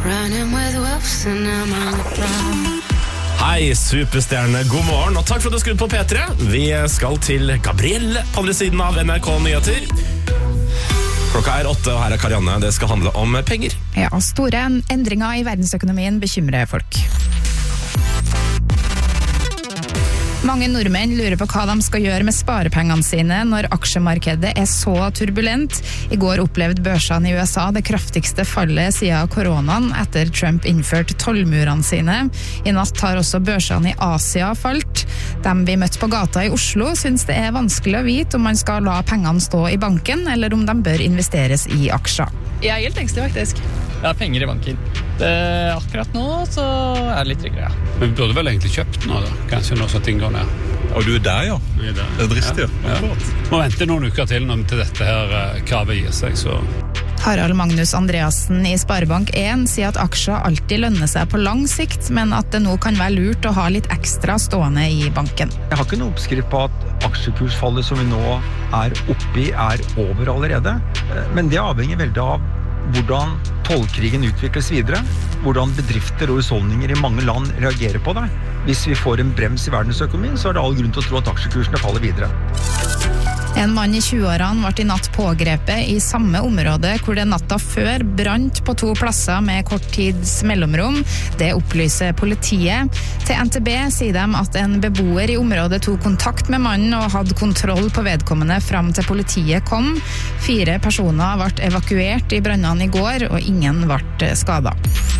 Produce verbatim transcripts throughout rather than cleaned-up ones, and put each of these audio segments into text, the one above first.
Running with wolves and I'm on the prowl. Hei, superstjerne, god morgen, og takk for at du skrudd på P tre. Vi skal til Gabrielle på andre siden av N R K Nyheter. Klokka er åtte, og her er Karianne. Det skal handle om penger. Ja, store endringer i verdensøkonomien bekymrer folk. Mange nordmenn lurer på hva de skal gjøre med sparepengene sine når aksjemarkedet er så turbulent. I går opplevde børsene i U S A det kraftigste fallet siden koronaen etter Trump innførte tollmurene sine. I natt har også børsene i Asia falt. Dem vi møtte på gata i Oslo synes det er vanskelig å vite om man skal la pengene stå i banken, eller om de bør investeres i aksjer. Jeg er helt engstelig faktisk. Jeg har penger i banken. Det, akkurat nå så er det litt tryggere, ja. Men vi burde vel egentlig kjøpt nå da, kanskje nå så ting går ned. Og du er der, ja? Er der. Det er dristig, ja. ja. Må vente noen uker til når til dette her kravet gir seg, så... Harald Magnus Andreassen i Sparebank en sier at aksjer alltid lønner seg på lang sikt, men at det nå kan være lurt å ha litt ekstra stående i banken. Jeg har ikke noe oppskrift på at aksjekursfallet som vi nå er oppe i er over allerede, men det avhenger veldig av hvordan tollkrigen utvikles videre, hvordan bedrifter og husholdninger i mange land reagerer på det. Hvis vi får en brems i verdensøkonomien, så er det all grunn til å tro at aksjekursene faller videre. En mann i tjueårene ble i natt pågrepet i samme område hvor det natta før brant på to plasser med kort tids mellomrom. Det opplyser politiet. Til N T B sier de at en beboer i området tok kontakt med mannen og hadde kontroll på vedkommende fram til politiet kom. Fire personer ble evakuert i brannene i går, og ingen ble skadet.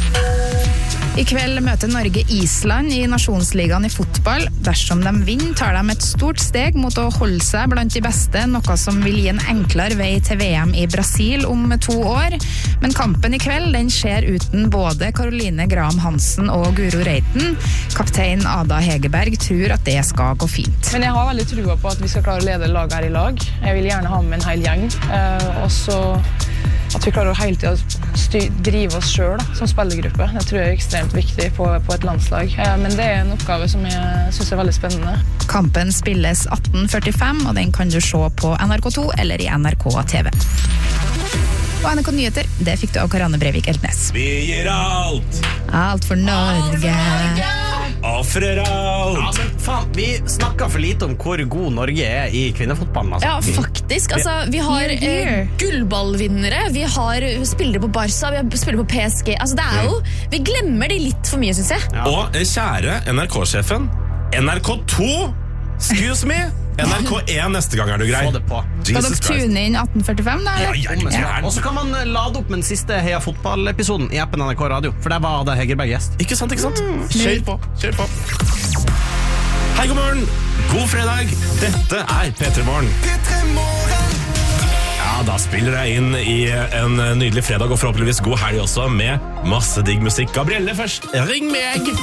I kveld møter Norge Island i Nasjonsligaen i fotball. Dersom de vinner, tar de et stort steg mot å holde seg blant de beste, noe som vil gi en enklere vei til V M i Brasil om to år. Men kampen i kveld, den skjer uten både Caroline Graham Hansen og Guro Reiten. Kaptein Ada Hegerberg tror at det skal gå fint. Men jeg har veldig trua på at vi skal klare å lede laget her i lag. Jeg vil gjerne ha med en hel gjeng. Eh, og så at vi klarer å hele tiden styr, drive oss selv da, som spillergruppe. Det tror jeg er ekstremt viktig på, på et landslag. Eh, men det er en oppgave som jeg synes er veldig spennende. Kampen spilles atten førtifem, og den kan du se på N R K to eller i N R K T V. Og N R K Nyheter, det fikk du av Karianne Brevik Eltnes. Vi gir alt! Alt for Norge! Offrer alt! Ja, men faen, vi snakker for lite om hvor god Norge er i kvinnefotballen. Altså. Ja, faktisk. Altså, vi har eh, gullballvinnere, vi har spillere på Barca, vi har spillere på P S G. Altså, det er jo, vi glemmer de litt for mye, synes jeg. Ja. Og kjære N R K-sjefen, N R K to, excuse me, N R K én neste gang er du grei. Få det på. Skal dere tune inn atten førtifem da? Ja, ja, ja. Og så kan man lade opp med den siste Heia Fotball-episoden i appen N R K Radio, for der var Ada Hegerberg gjest. Ikke sant, ikke sant? Mm. Kjør på, kjør på. Hei, god morgen, god fredag. Dette er P tre Morgen. P tre Morgen. Ja, da spiller jeg inn i en nydelig fredag, og forhåpentligvis god helg også, med masse digg musikk. Gabrielle først, ring meg!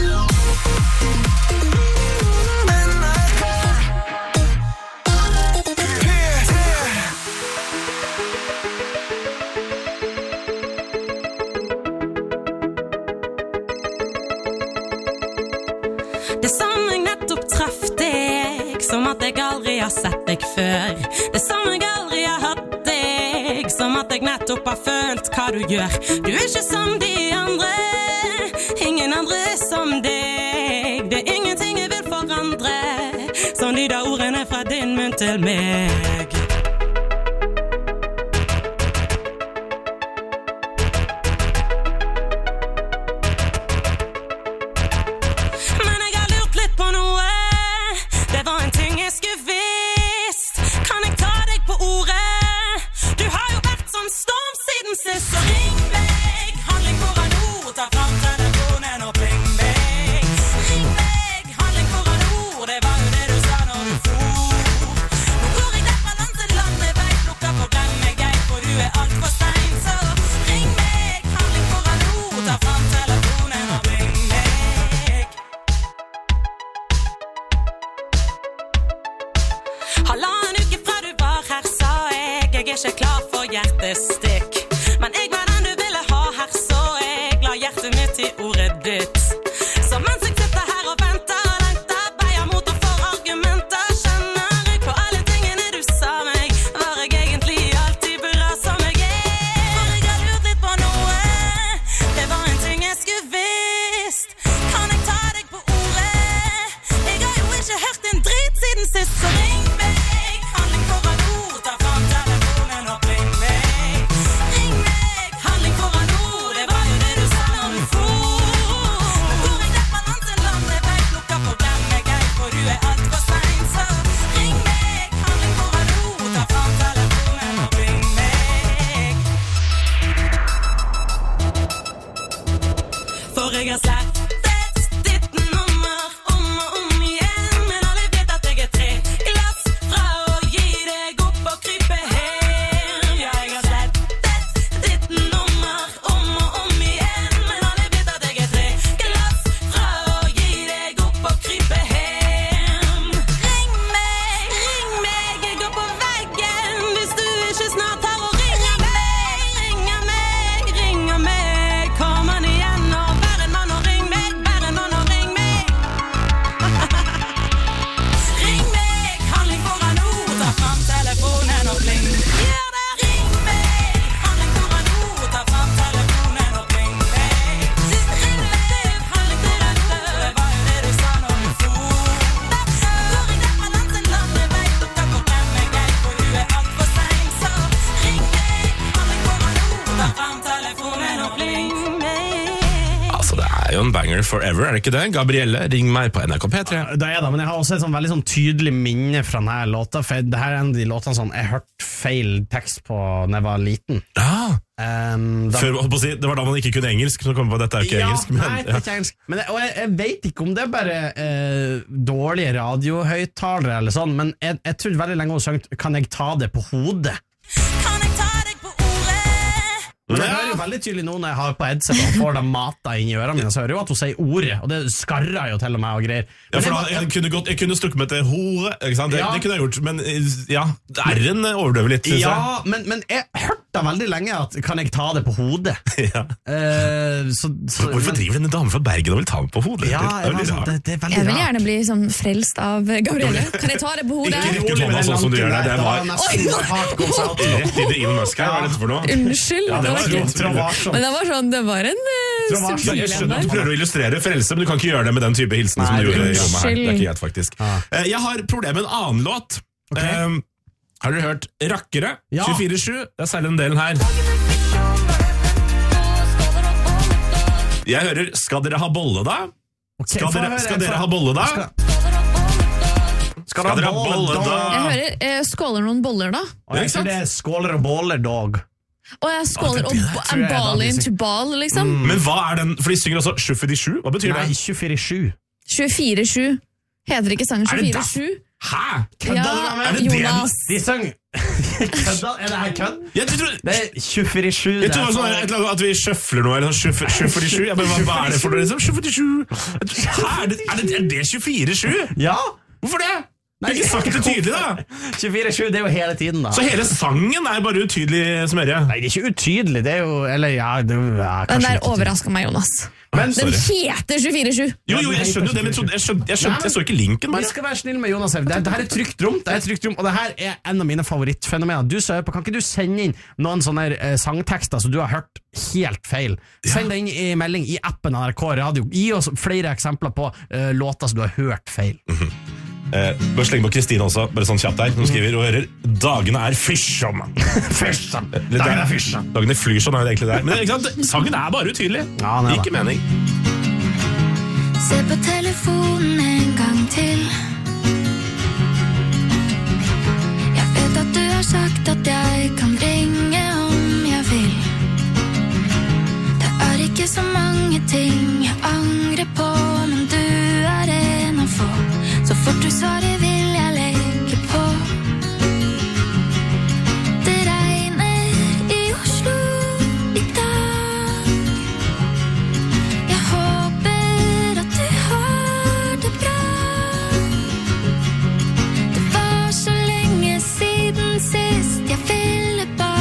Det som jeg nettopp traff deg, som at jeg aldri har sett deg før. Det som jeg aldri har hatt deg, som at jeg nettopp har følt hva du gjør. Du er ikke som de andre, ingen andre som deg. Det er ingenting jeg vil forandre, som de der ordene fra din munn til meg. Ring meg, handling for en ord, det var jo det du sa når du for. Nå går jeg derfra er jo en banger forever, er det ikke det? Gabrielle, ring meg på N R K P tre. Det er det, men jeg har også et sånn veldig sånn tydelig minne fra denne låta, for det her er en av de låtene sånn, jeg hørte feil tekst på når jeg var liten. Ja, um, da, Før, å si, det var da man ikke kunne engelsk, så kom jeg på at dette er ikke ja, engelsk. Men, nei, det er ikke engelsk. Men jeg, og jeg, jeg vet ikke om det er bare eh, dårlige radiohøyttalere eller sånn, men jeg, jeg trodde veldig lenge hun sang «Kan jeg ta det på hodet?» Kan jeg ta deg på ordet? Men jeg hører jo veldig tydelig nå når jeg har på headset og får de mata inn i ørene mine, så hører jeg jo at hun sier ordet, og det skarrer jo til og med og greier. ja, Men for jeg, da, jeg, kunne gått, jeg kunne strukket meg til hore, ikke sant? Det, Ja. det kunne jeg gjort, men ja, R-en overdøver litt, synes ja, jeg. men, men jeg hørte veldig lenge at «Kan jeg ta det på hodet?» Ja. Eh, så, så, Hvorfor men- driver denne dame fra Bergen og vil ta meg på hodet? Ja, det er jeg var veldig sånn, rart. det, det er veldig Jeg vil rart. gjerne bli sånn frelst av Gabrielle. Kan jeg ta det på hodet? Ikke rett ut hånda sånn som du gjør der, det var nesten hardt goes out. rett i det Elon Musk her, hva er dette for noe? Unnskyld. Ja, det det var var tro- ikke- tro- var sånn. Men det var sånn, det var en uh, Det var sånn. Jeg skjønner at du prøver å illustrere frelse, men du kan ikke gjøre det med den type hilsen som Nei, du gjorde i rommet her. unnskyld. Det er ikke greit, faktisk. Eh, Jeg har problemet med en annen låt. Eh, Har dere hørt Rakkere? Ja. tjuefire sju. Det er særlig den delen her. Jeg hører Skal dere ha bolle da? Ok, Skal få dere, høre, skal få- dere ha bolle da? Skal- Skal dere ha bolle da? Jeg hører eh, skåler noen boller da. Og jeg tror det er skåler og båler, dog. Og jeg skåler Ah, og det ba- tror jeg er ball da de into sier. ball, liksom. Men hva er den? For de synger også sjuefire-sju. Hva betyr Nei, det? tjuefire sju. tjuefire sju. Heter ikke sangen Er det tjuefire sju? Hæ? Kødda Ja, du med? Er det det? Jonas. De sang Kødda? Er det her kødd? Jeg tror, Det er tjuefire sju. jeg tror det var sånn, et eller annet at vi sjøfler noe, eller sånn sjuefire-sju. Jeg bare, hva, hva er det for noe, liksom? sjuefire-sju. Hæ? Er det, er det, er det tjuefire-sju? Ja! Hvorfor det? Du har ikke sagt det tydelig, da. tjuefire sju, det er jo hele tiden, da. Så hele sangen er bare utydelig smørje. Nei, det er ikke utydelig, det er jo Eller ja, det er ja, Den kanskje der litt utydelig. overraska meg, Jonas. Men Den Sorry. heter tjuefire sju. Jo, jo, jeg skjønner jo det, men jeg, trodde, jeg, skjønte, jeg, skjønte, jeg så ikke linken Vi bare. skal være snill med Jonas her. Det, det her er trygt rom, det er trygt rom, og det her er en av mine favorittfenomener. Du som hører på, kan ikke du sende inn noen sånne eh, sangtekster som du har hørt helt feil? Send det inn i melding i appen N R K Radio. Gi oss flere eksempler på eh, låter som du har hørt feil. Eh, bare sleng på Kristine også, bare sånn kjapt der. Hun skriver og hører Dagene er fyrsom. Fyrsom! Eller, Dagene er fyrsom. Dagene flyrsson er jo egentlig der. Men ikke sant? sangen er bare utydelig. Ja, den er Ikke det. mening. Se på telefonen en gang til. Jeg vet at du har sagt at jeg kan ringe om jeg vil. Det er ikke så mange ting jeg angrer på, men du er en av få. Så fort du svarer vil jeg legge på. Det regner i Oslo i dag. Jeg håper at du har det bra. Det var så lenge siden sist jeg ville bare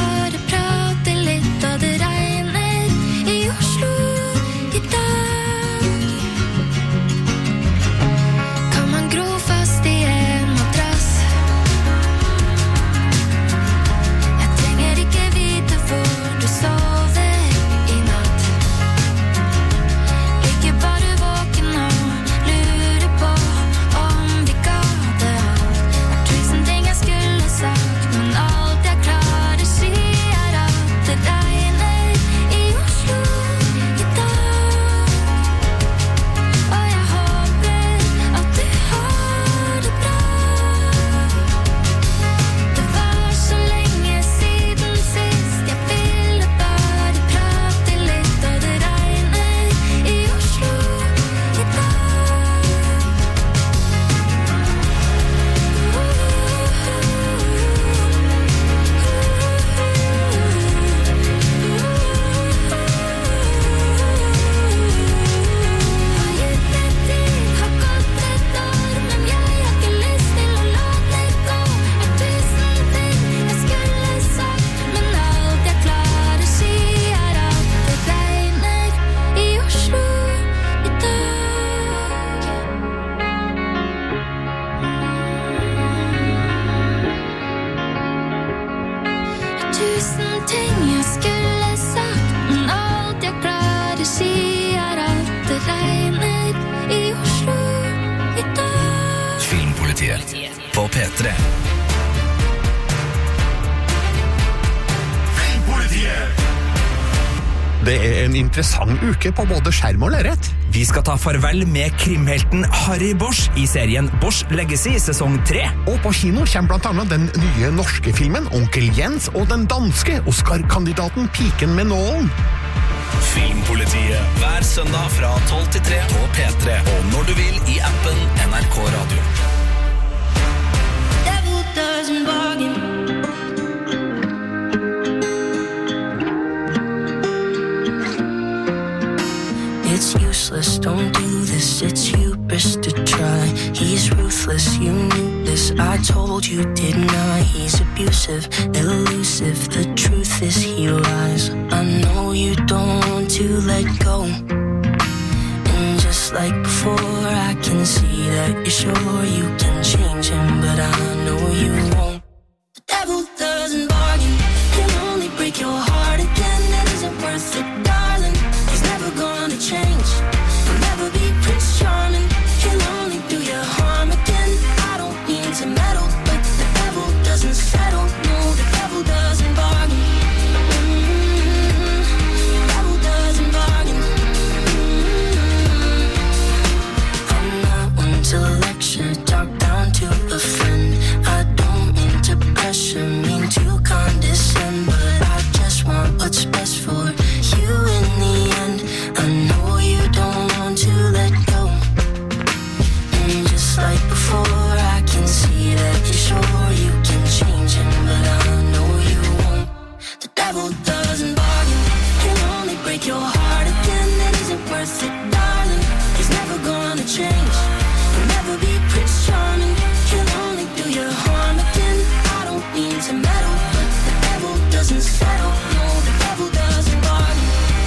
Det er en interessant uke på både skjerm og lerret. Vi skal ta farvel med krimhelten Harry Bosch i serien Bosch Legacy sesong tre. Og på kino kommer blant annet den nye norske filmen Onkel Jens og den danske Oscar-kandidaten Piken med nålen. Filmpolitiet hver søndag fra tolv til tre på P tre og når du vil i appen N R K Radio. Devil doesn't bargain. It's useless, don't do this, it's hubris to try. He's ruthless, you knew this, I told you, didn't I? He's abusive, elusive, the truth is he lies. I know you don't want to let go. And just like before, I can see that you're sure you can change him, but I know you won't. The devil doesn't bargain, he'll only break your heart again. It isn't worth it, darling. He's never gonna change. He'll never be Prince Charming. He'll only do you harm again. I don't mean to meddle, but the devil doesn't settle. No, the devil doesn't bargain. Mm-hmm. The devil doesn't bargain. Mm-hmm. I'm not one to lecture, talk down to a friend. I don't mean to pressure, mean to condescend, but I just want what's best for you in the end. I know you don't want to let go. And just like before, I can see that you're sure you can change him, but I know you won't. The devil doesn't bargain, he'll only break your heart again. It isn't worth it, darling. He's never gonna change. He'll never be Prince Charming. He'll only do you harm again. I don't mean to meddle, but the devil doesn't settle. No, the devil doesn't bargain.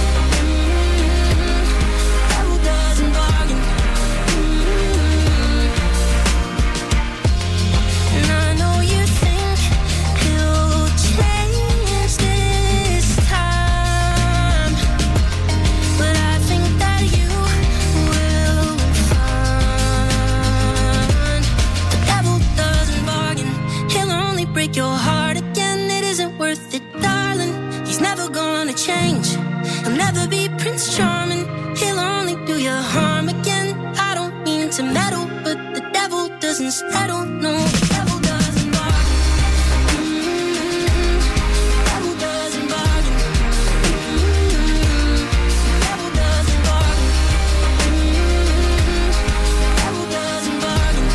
Your heart again, it isn't worth it, darling. He's never gonna change. He'll never be Prince Charming. He'll only do you harm again. I don't mean to meddle, but the devil doesn't settle. No, the devil doesn't bargain. Mm-hmm. The devil doesn't bargain. Mm-hmm. The devil doesn't bargain. Mm-hmm. The devil doesn't bargain.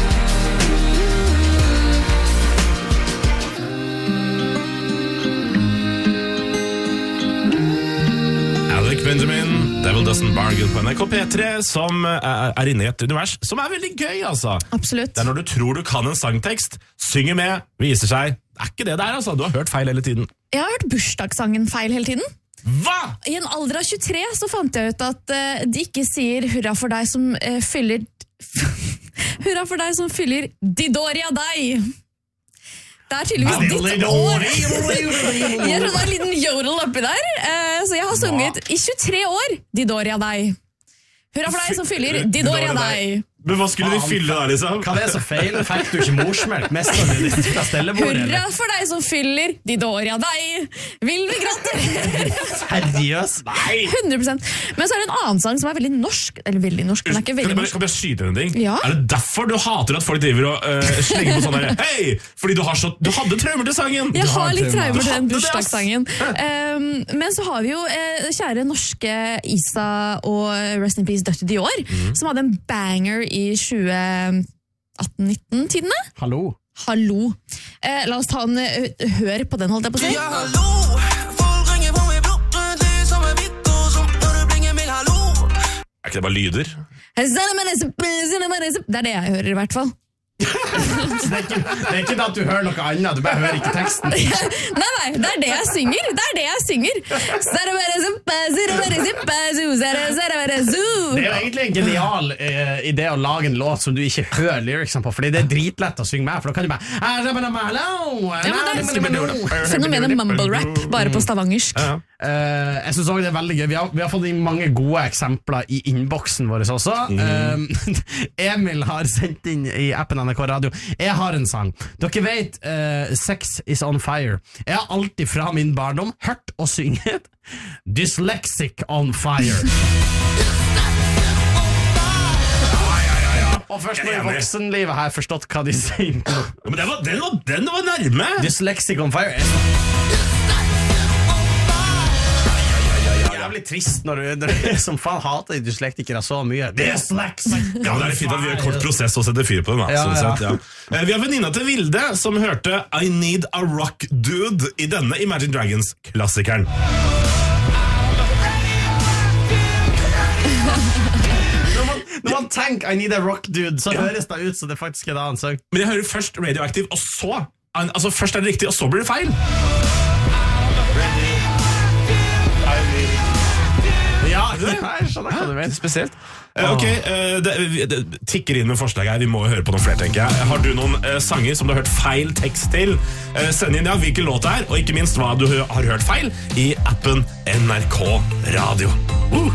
Alec Benjamin, Devil Doesn't Bargain på N R K P tre, som er inne i et univers som er veldig gøy, altså. Absolutt. Det er når du tror du kan en sangtekst, synger med, viser seg, det er ikke det der, altså. Du har hørt feil hele tiden. Jeg har hørt bursdagssangen feil hele tiden. Hva? I en alder av tjuetre så fant jeg ut at uh, de ikke sier hurra for deg som uh, fyller hurra for deg som fyller Didoria deg. Det er tydeligvis ditt år. Jeg tror det er en liten jodel oppi der. Uh, så jeg har sunget i tjuetre år Didoria deg. Hurra for deg som fyller Didoria deg. Men hva skulle de fylle der, liksom? Hva er det så feil? Fikk du ikke morsmelk? Mesterne ditt fra stellebordet? Hurra for deg som fyller Didoria deg. Vil vi gratulere? Seriøst? Nei! hundre prosent. Men så er det en annen sang som er veldig norsk. Eller veldig norsk, den er ikke veldig kan, norsk. kan jeg skyte en ting? Ja. Er det derfor du hater at folk driver og uh, slenger på sånn der? Hei! Fordi du, har så, du hadde traumer til sangen! Jeg du har litt traumer til den det, bursdagssangen. Um, men så har vi jo uh, kjære norske Isa og Rest in Peace Døtte Dior, mm. som hadde en banger i tjue atten nitten-tidene. Hallo. Hallo. Eh, la oss ta en uh, hør på den, holdt jeg på å si. Ja, hallo. Folk ringer på meg blokk, det som er mitt og som når du blinger meg, hallo. Er ikke det bare lyder? Det er det jeg hører i hvert fall. det, er ikke, det er ikke det at du hører noe annet, du bare hører ikke teksten. Nei, nei, det er det jeg synger. Det er det jeg synger. Det er jo egentlig en genial eh, idé å lage en låt som du ikke hører lyricsene på, fordi det er dritlett å synge med, for da kan du bare ja, men det er fenomenet mumble rap, bare på stavangersk. Ja. Uh, jeg synes også det er veldig gøy. Vi har, vi har fått inn mange gode eksempler i innboksen vår også. Mm. Uh, Emil har sendt inn i appen N R K Radio. Jeg har en sang. Dere vet uh, Sex is on fire. Jeg har alltid fra min barndom hørt og synget Dyslexic on fire. Og først nå i voksenlivet har jeg forstått hva de sier. Men den var, den var, den var nærme. Dyslexic on fire. Det blir trist når du, når du som faen hater de dyslektikere så mye. Dyslexic. Ja, det er fint at vi gjør kort prosess og setter fyr på dem. Ja, sånn ja. Sett, ja. Vi har venninna til Vilde som hørte I Need a Rock Dude i denne Imagine Dragons-klassikeren. Når man tenker I Need a Rock Dude, så ja. Høres det ut som det faktisk er en annen sang. Men jeg hører først Radioactive, og så altså først er det riktig, og så blir det feil. Ja, jeg skjønner hva du vet. Spesielt. Uh, ok, uh, det, det tikker inn med forslag her. Vi må høre på noe flere, tenker jeg. Har du noen uh, sanger som du har hørt feil tekst til? Uh, send inn ja, hvilken låt det er, og ikke minst hva du har hørt feil i appen N R K Radio. Uh.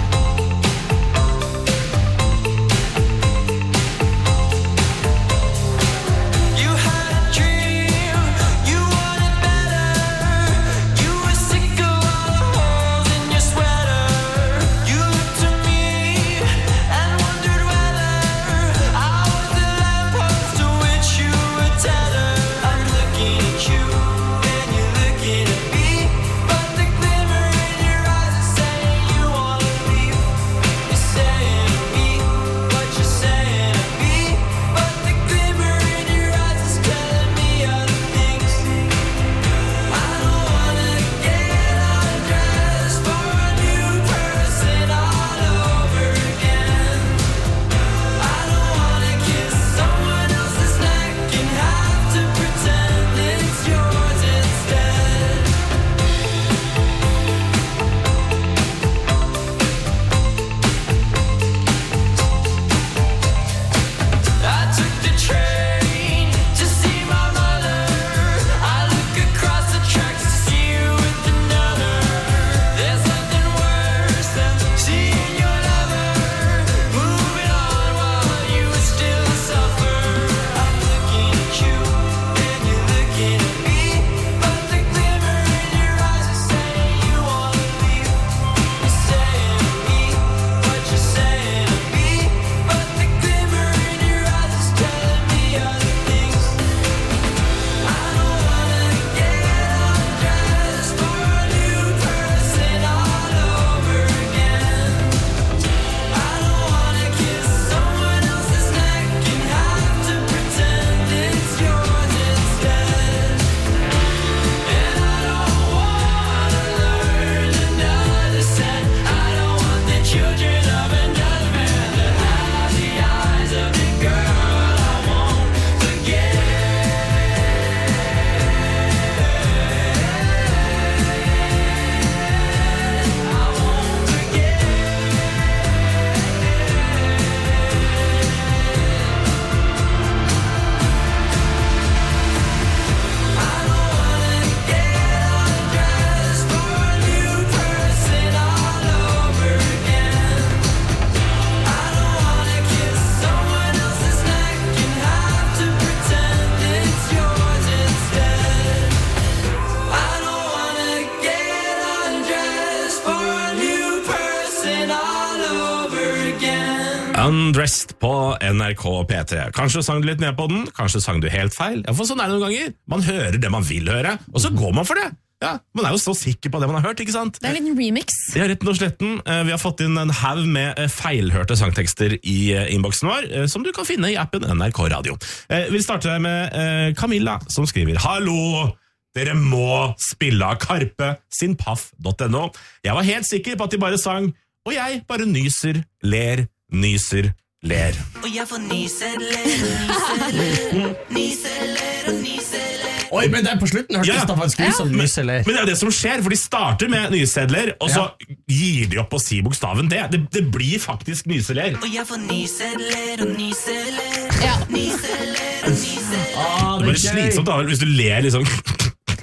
Undressed på N R K P tre. Kanskje sang du litt ned på den, kanskje sang du helt feil. Ja, for sånn er det noen ganger. Man hører det man vil høre, og så går man for det. Ja, Man er jo så sikker på det man har hørt, ikke sant? Det er en liten remix. Ja, rett og sletten. Vi har fått inn en haug med feilhørte sangtekster i innboksen vår, som du kan finne i appen N R K Radio. Vi starter med Camilla, som skriver: Hallo! Dere må spille av Karpe sin paff punktum no. Jeg var helt sikker på at de bare sang, og jeg bare nyser, ler, nyser, ler. Og jeg får nyser, ler, nyser, ler, nyser, ler og nyser, ler. Oi, men det er på slutten hørtes ja. Det faktisk ut som nyser, ler. Men det er jo det som skjer, for de starter med nysedler, og så ja. Gir de opp å si bokstaven det. Det, det blir faktisk nyser, ler. Og jeg får nyser, ler og nyser, ler, ja. Nyser, ler og nyser, ler. Ah, det er bare slitsomt da, hvis du ler liksom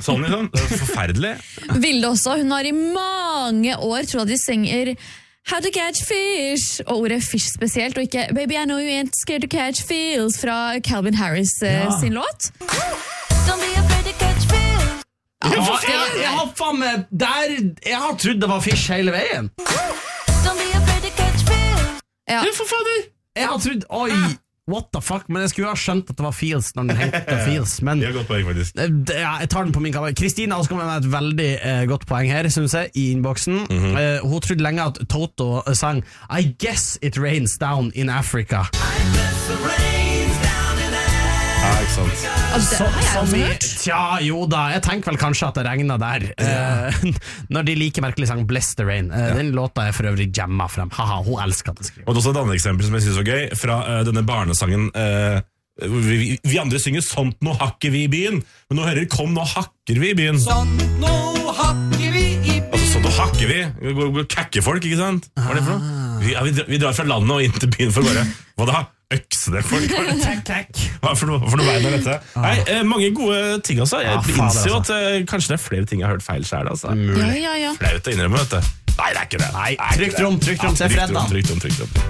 sånn liksom. Det er forferdelig. Vilde også, hun har i mange år trodd at de synger How to catch fish, og ordet fish spesielt, og ikke Baby, I know you ain't scared to catch feels fra Calvin Harris eh, Ja. sin låt. Don't be afraid to catch feels. Ja, jeg, jeg har faen meg der Jeg har trodd det var fish hele veien. Don't be afraid to catch feels. Ja. Ja, for fader. Jeg har trodd Oi, what the fuck. Men jeg skulle ha skjønt at det var feels når den heter feels. Men Det er godt poeng, faktisk. eh, det- ja, jeg tar den på min kamera. Kristina også kommer med et veldig eh, godt poeng her, synes jeg, i innboksen. Mhm. eh, Hun trodde lenge at Toto eh, sang I guess it rains down in Africa. Ja, ikke sant. Så, som i, tja, jo da, jeg tenker vel kanskje at det regnet der eh, når de like merkelig sang Bless the Rain. Eh, Den låta er for øvrig jamma frem. Haha, hun elsker at det skriver. Og det er også et annet eksempel som jeg synes var gøy, fra eh, denne barnesangen eh, vi, vi, vi andre synger sånt nå hakker vi i byen, men nå hører kom nå hakker vi i byen. Sånn, nå hakker vi i Altså sånn nå hakker vi, vi går, går kakke folk, ikke sant? Hva er det for noe? Vi, ja, vi, drar, vi drar fra landet og inn til byen for bare, hva da? Økse det folk? Hva for noe, for noe veien er dette? Nei, eh, mange gode ting altså. Jeg Ah, fader, innser jo at altså. eh, kanskje det er flere ting jeg har hørt feil selv, altså. Ja, ja, ja. Flaut å innrømme, vet du. Nei, det er ikke det. Nei, Det er ikke trygt det. rom, trygt rom, Ja, se trygt fredag. rom, trygt rom, trygt rom.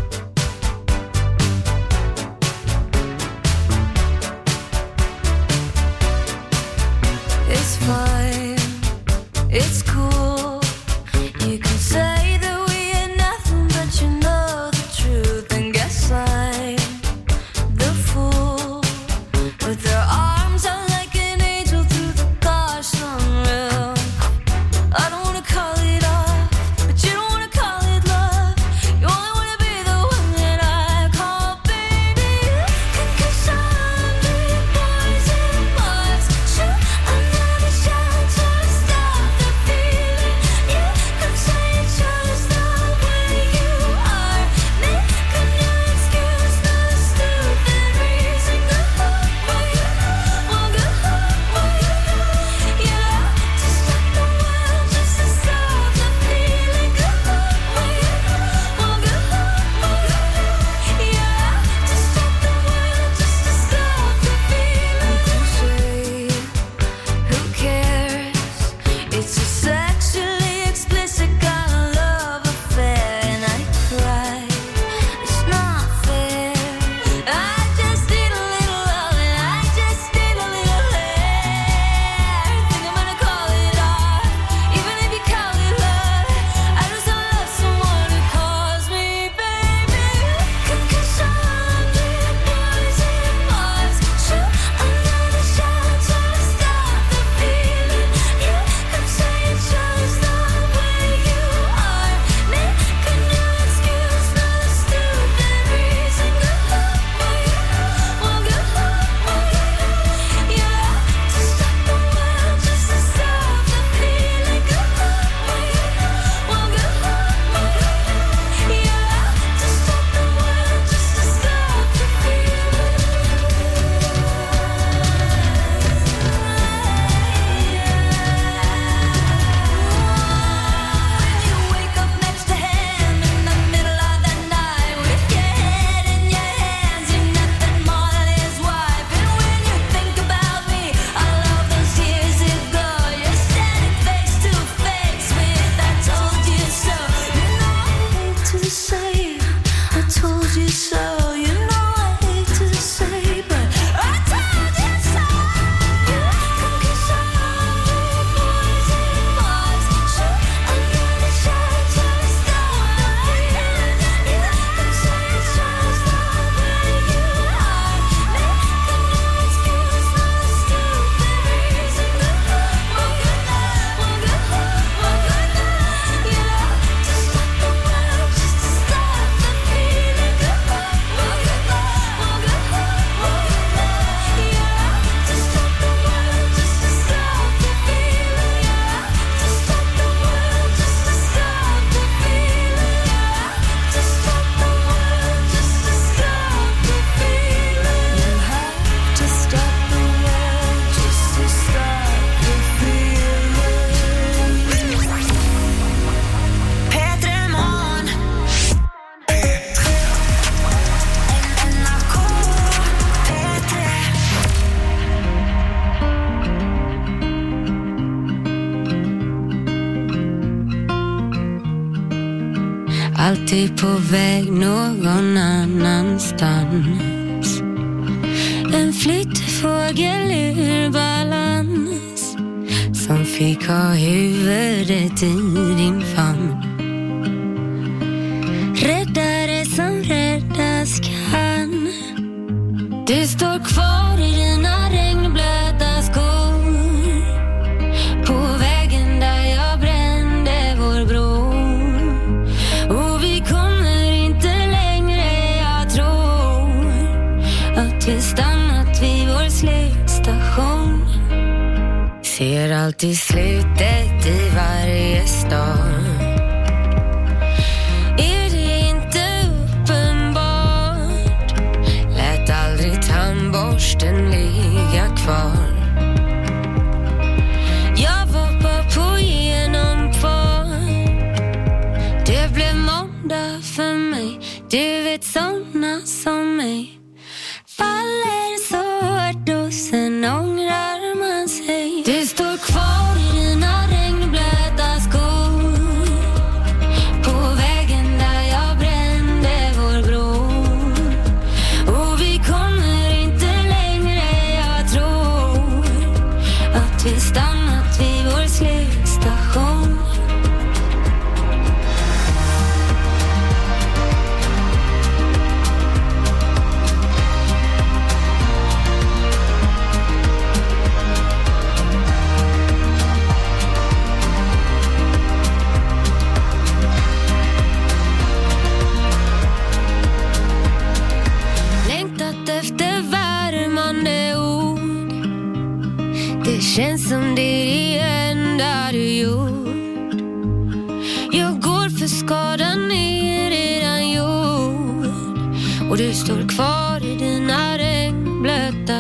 It's fine, it's cool. You can say that we are nothing, but you know the truth. And guess I'm the fool with their arms out like an angel through the car sunroof. I don't wanna call it off, but you don't wanna call it love. You only wanna be the one alltid på väg någon annanstans. En flyttfågel ur balans som fick ha huvudet i din famn. Räddare som räddas kan. Du står kvar i dina regnblöta skor på vägen där jag brände vår bro. Och vi kommer inte längre, jag tror att vi stannat vid vår slutstation. Ser alltid slutet i varje stad. Är det inte uppenbart? Lät aldrig tandborsten ligga kvar. Jag var bara på genomfart. Det blev måndag för mig. Du vet såna som mig faller så hårt och sen ångrar man sig. Du står kvar i dina regnblöta skor på vägen där jag brände vår bro. Och vi kommer inte längre, jag tror att vi stannat vid vår slutstation. Det känns som det är det enda du gjort. Jag går för skadan är redan gjord. Och du står kvar i dina regnblöta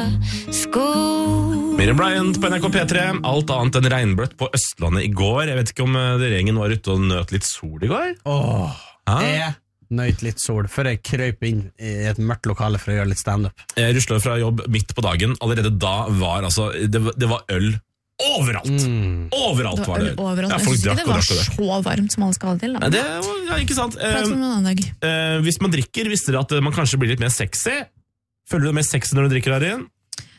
skor. Miriam Bryant på N R K P tre. Alt annet enn regnbløtt på Østlandet i går. Jeg vet ikke om dere gjengen var ute og nøt litt sol i går? Åh, jeg nøyt litt sol før jeg krøp inn i et mørkt lokale for å gjøre litt stand-up. Jeg ruslet fra jobb midt på dagen. Allerede da var altså, det, var- det var øl overalt. Mm. Overalt Det var var det. øl overalt. Ja, Jeg folk synes ikke drakk det og var drakk og drakk. så varmt som alle skal ha det til. Da. Ja, det var, ja, ikke sant. Prat om Eh, en annen dag. eh, hvis man drikker, visste dere at man kanskje blir litt mer sexy? Føler du deg mer sexy når du drikker her igjen?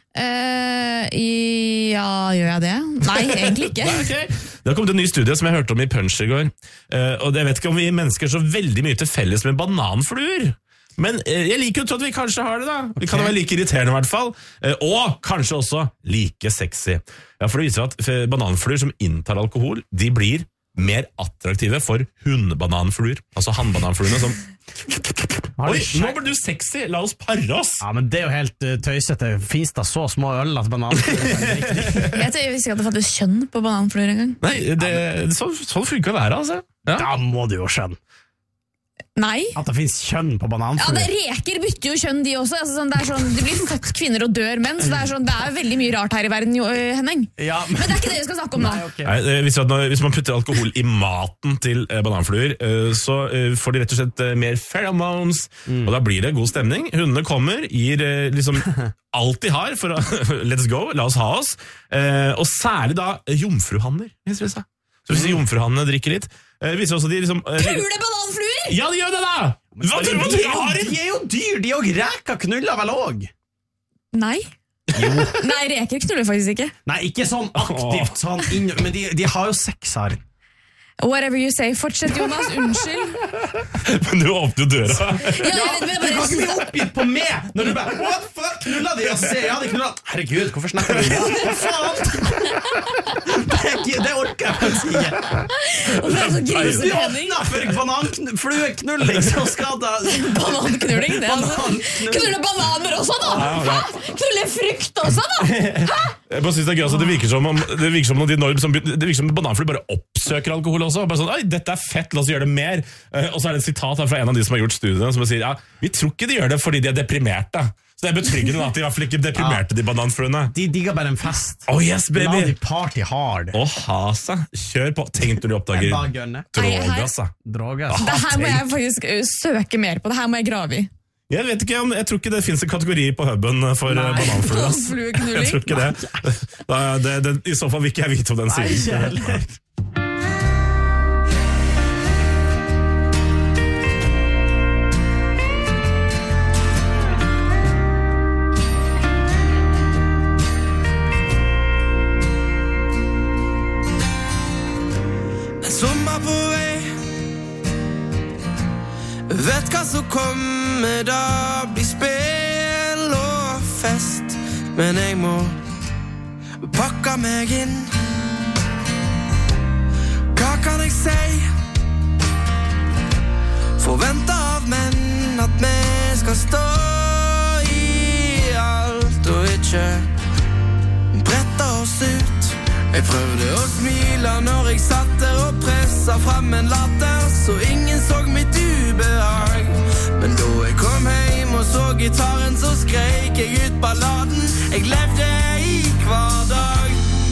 Eh, i- ja, gjør jeg det? Nei, egentlig ikke. Nei, ok. Det har kommet en ny studie som jeg hørte om i Punch i går. Eh, og jeg vet ikke om vi mennesker har så veldig mye til felles med bananfluer. Men eh, jeg liker jo å tro at vi kanskje har det da. Vi kan jo være like irriterende i hvert fall. Eh, og kanskje også like sexy. Ja, for det viser at eh, bananfluer som inntar alkohol, de blir mer attraktive for hundbananfluer. Altså hannbananfluene som... Oi, nå ble du sexy, la oss parre oss. Ja, men det er jo helt uh, tøysete. Finns det så små øl at banan? Jeg tror jeg visste ikke at det fantes kjønn på bananfluer engang. Nei, det, så, sånn funker det være, altså. Ja. Da må du jo skjønne Nei. at det finnes kjønn på Ja, bananfluer. det Reker bytter jo kjønn, de også. Altså, sånn, det, er sånn, det blir født kvinner og dør menn, så det er, sånn, det er veldig mye rart her i verden, jo, øh, Henning. Ja, Men det er ikke det vi skal snakke om nå. Nei, ok. Nei, det viser at når, hvis man putter alkohol i maten til eh, bananfluer, eh, så eh, får de rett og slett eh, mer pheromones, og da blir det god stemning. Hundene kommer, gir eh, liksom alt de har for å let's go, la oss ha oss. Eh, og særlig da eh, jomfruhanner. Så hvis jomfruhannene drikker litt, eh, viser også de liksom... Eh, Kule bananfluer! ja, de gjør det da! Hva tror du de, de har er i? jo, de er jo dyr, de er jo reker knuller vel også. Nei. Nei, reker knuller faktisk ikke. Nei, ikke sånn aktivt sånn inn, men de, de har jo sex her. Whatever you say. Fortsett, Jonas. Unnskyld. Men du åpner jo døra. Ja, jeg vet, men jeg Du kan ikke bli bare... oppgitt på meg når du bare what the fuck, knulla de? Og så sier jeg, ja, de knulla. Herregud, hvorfor snakker du om det? Hva faen? Det, er ikke, det orker jeg faktisk ikke. Hvorfor er det så Hvis grisete, du Henning? åpner for bananflueknulling, så skal det... Bananknulling, det altså. Bananknulling. Knulle bananer også, da! Ja, ja. Hæ? Knulle frukt også, da! Jeg bare synes det er gøy, altså, det virker som om, det virker som om de når, som, det virker som om bananfluer bare oppsøker alkohol også. Bare sånn, oi, dette er fett, la oss gjøre det mer. Eh, og så er det et sitat her fra en av de som har gjort studiene, som sier, ja, vi tror ikke de gjør det fordi de er deprimerte. Så det er betryggende at de i hvert fall ikke er deprimerte, de bananfluene. De digger bare en fest. Oh yes, La baby! de party hard. Å ha seg. Kjør på. Tenk når du Det er oppdager bare gønne. drogas, da. Drogas. Ah, Det her må jeg tenk. faktisk ø, søke mer på. Det her må jeg grave i. Jeg vet ikke om, jeg tror ikke det finnes en kategori på huben for Nei. eh, bananfluer. ass. Bananflueknulling. Jeg tror ikke det. Da, det, det. I så fall vil ikke jeg vite om den Nei, ikke siden. heller. away. Vet hva som kommer, da blir spill og fest. Men jeg må pakke meg inn. Hva kan jeg si? Forvente av menn at vi skal stå i alt og ikke brette oss ut. Jeg prøvde å smile når jeg satt der og presset frem en latter, så ingen så mitt ubehag. Men da jeg kom hjem og så gitaren, så skrek jeg ut balladen. Jeg levde i hver dag.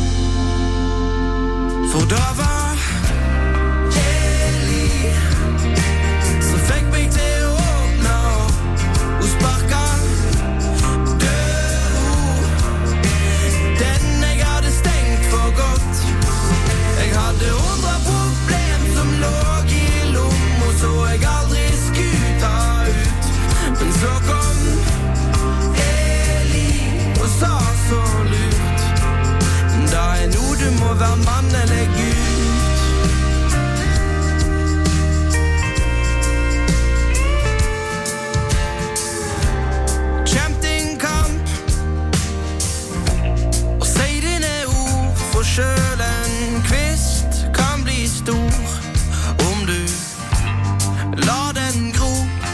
For da var Eli som fikk meg til å åpne opp og sparka døra, den jeg hadde stengt for godt. Jeg hadde hundre problem som lå i lomma, så jeg aldri skulle ta ut. Men så kom Eli og sa så lurt: da er noe du må være mann eller Gud. Kjemp din kamp og si dine ord, for selv en kvist kan bli stor om du lar den gro.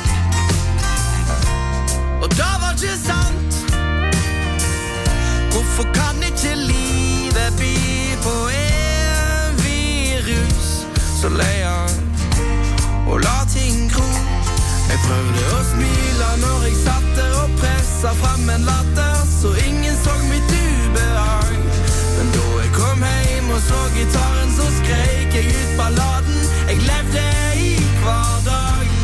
Og da var ikke sant. Hvorfor kan ikke livet by på en virus så leier og la ting gro? Jeg prøvde å smile når jeg satt der og presset frem en latter, så ingen så mitt ubehag. Men da jeg kom hjem og så gitaren, så skrek jeg ut balladen. Jeg levde i hver dag.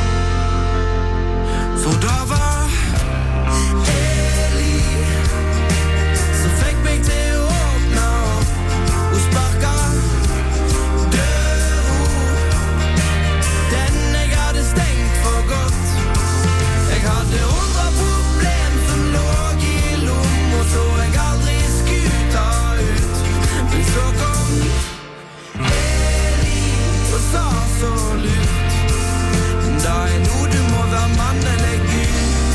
For da var Eli som fikk meg til å åpne opp og sparka døra, den jeg hadde stengt for godt. Jeg hadde hundre problem som lå i lomma, så jeg aldri skulle ta ut. Men så kom Eli og sa så lurt: da er noe du må være mann eller Gud.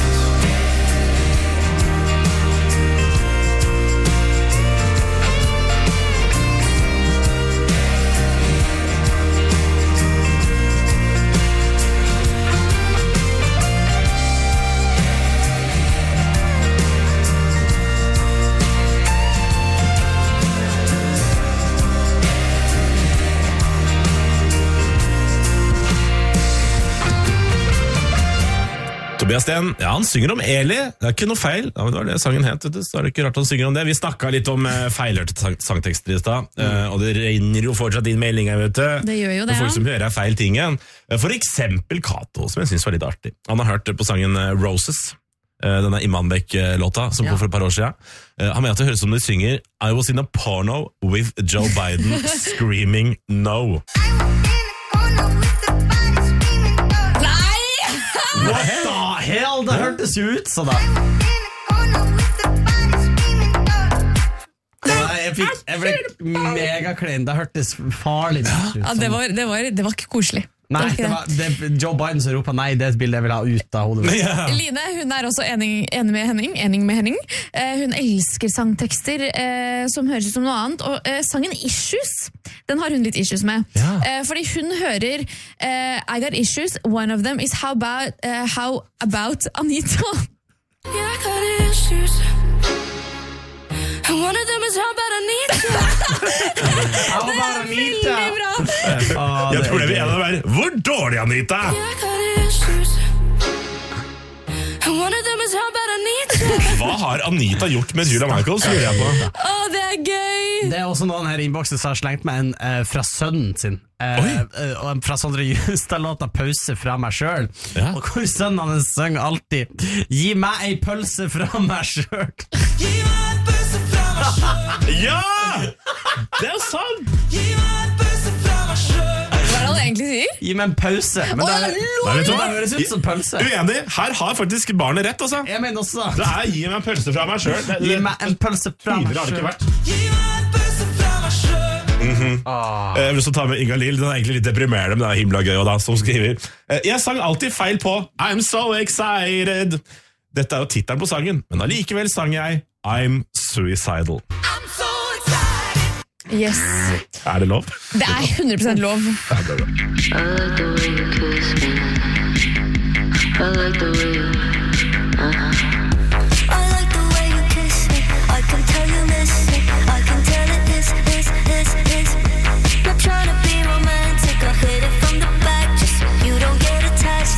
Tobias Sten, ja, han synger om Eli. Det er ikke noe feil. Ja, det var det sangen het, vet du. Så er det ikke rart han synger om det. Vi snakket litt om uh, feilhørte sang sangtekster i sted, uh, og det regner jo fortsatt inn meldinger, vet du. Det gjør jo det, folk ja. som hører feil ting igjen. For eksempel Kato, som jeg synes var litt artig. Han har hørt på sangen uh, Roses, uh, denne Imanbek-låta, som Ja. kom for et par år siden. Uh, han mener at det høres som de synger I was in a porno with Joe Biden screaming no. What the hell? Det hørtes jo ut sånn da. Nei, jeg, fikk, jeg ble megaklein. Det hørtes farlig ut. Ja, det var, det var, det var ikke koselig. Nei, det det var var, det, Joe Biden som roper nei, det er et bilde jeg vil ha ut av hodet. Ja. Line, hun er også enig, enig med Henning, enig med Henning. Eh, hun elsker sangtekster eh, som høres ut som noe annet, og eh, sangen Issues, den har hun litt issues med. Ja. Eh, fordi hun hører eh, I got issues, one of them is how about, eh, how about Anita? Yeah, I got issues. And one of them is how about Anita? How about Anita? Veldig bra! Ah, Jeg det tror det er vil gøy. ene være hvor dårlig, Anita! Yeah, I got issues. And one of them is how about Anita? Hva har Anita gjort med Julia Michaels, lurer jeg på. Å, det er gøy! Det er også noen her i innboksen som har slengt med en eh, fra sønnen sin. Eh, eh, og en fra Sondre Justad-låta Pause fra meg selv. Ja. Og hvor sønnen hans synger alltid Gi meg ei pølse fra meg selv. Gi meg en pølse fra meg selv. Ja! Det er sant! Gi meg en pølse fra meg selv. Hva er det han egentlig sier? Gi meg en pause. Men det, Å, er- lol! Nei, vet du det hva? høres ut som pølse. Uenig, her har faktisk barnet rett, altså. Jeg mener også Det er gi meg en pølse fra meg selv. Det, Gi meg en pølse fra meg Tidligere har det ikke selv. vært. Gi meg en pølse fra meg selv. Mm-hmm. ah. Jeg vil også ta med Inga Lill. Den er egentlig litt deprimerende, men det er himla gøy, og da, som skriver jeg sang alltid feil på I'm so excited. Dette er jo titelen på sangen, men allikevel sang jeg I'm suicidal. I'm so excited. Yes. Er det lov? Det er hundre prosent lov. Ja, det er bra. I like the way you kiss me. I like the way you uh-huh. I like the way you kiss me. I can tell you miss me. I can tell it is, is, is, is. Not trying to be romantic. I hit it from the back just so you don't get attached.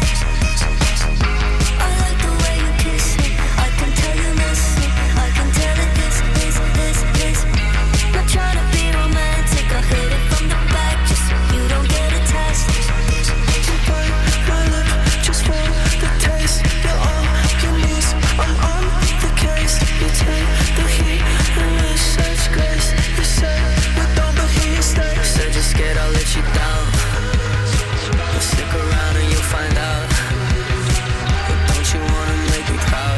I like the way you kiss me. I can tell you miss me. I can tell it is, is, is, is. Not trying to be romantic. I hit it from the back just so you don't get attached. You bite my lip just for the taste. You're all you need. I'm on the case. You take the heat and with such grace. You say you don't, but here you stay. Said you're scared I'll let you down. But stick around and you'll find out. But don't you wanna make me proud?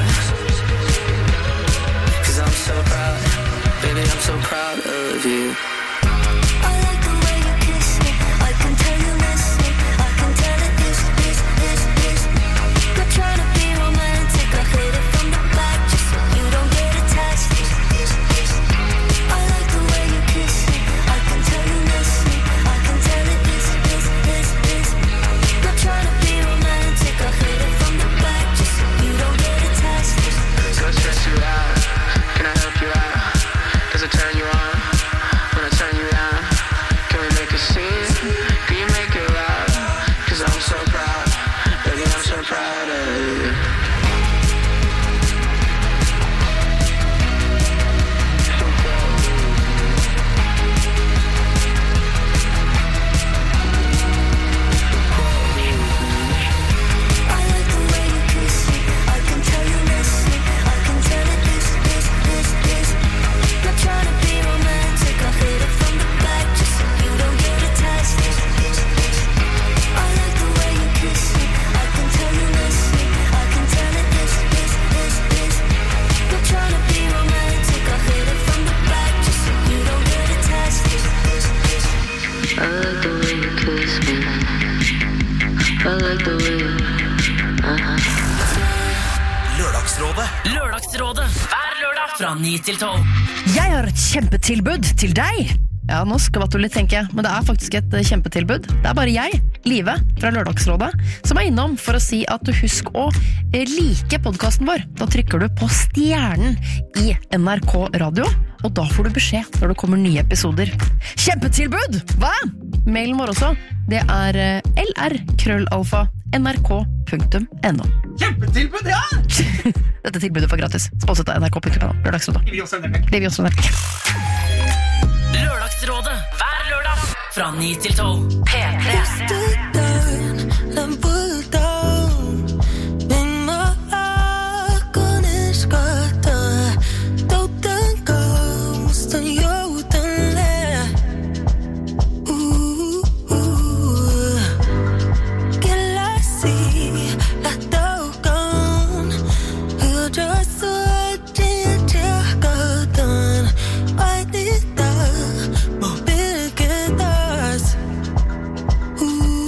Cause I'm so proud. Baby, I'm so proud of you. I like the way you kiss me. I can tell you miss me. I can tell it is, is, is, is. Not trying to be romantic. I hit it from the back just so you don't get attached. I like the way you kiss me. I can tell you miss me. I can tell it is, is, is, is. Not trying to be romantic. I hit it from the back just so you don't get attached. Go stress you out. Can I help you out? Does it turn you on? When I turn you down, can we make a scene? Can you make it loud? Cause I'm so proud. Baby, I'm so proud of you. I like the way you kiss me. I can tell you miss me. I can tell it is, is, is, is. Not trying to be romantic. I hit it from the back just so you don't get attached. I like the way you kiss me. I can tell you miss me. I can tell it is, is, is, is. Not trying to be romantic. I hit it from the back just so you don't get attached. I like the way you kiss me. I like the way you uh-huh. Lørdagsrådet. Lørdagsrådet. Hver lørdag fra ni til tolv. Jeg har et kjempetilbud til deg. Ja, nå skvatt du litt, tenker jeg, men det er faktisk et kjempetilbud. Det er bare jeg, Live, fra Lørdagsrådet, som er innom for å si at du husk å like podcasten vår. Da trykker du på stjernen i N R K Radio, og da får du beskjed når det kommer nye episoder. Kjempetilbud! Hva? Mailen vår også, det er lr krøllalfa nrk punktum no. Kjempetilbud, ja! Dette tilbudet var gratis. Sponset av nrk punktum no. Lørdagsrådet. Liv Jonsson Liv Jonsson Lørdagsrådet. Hver lørdag fra ni til tolv. P tre. Ooh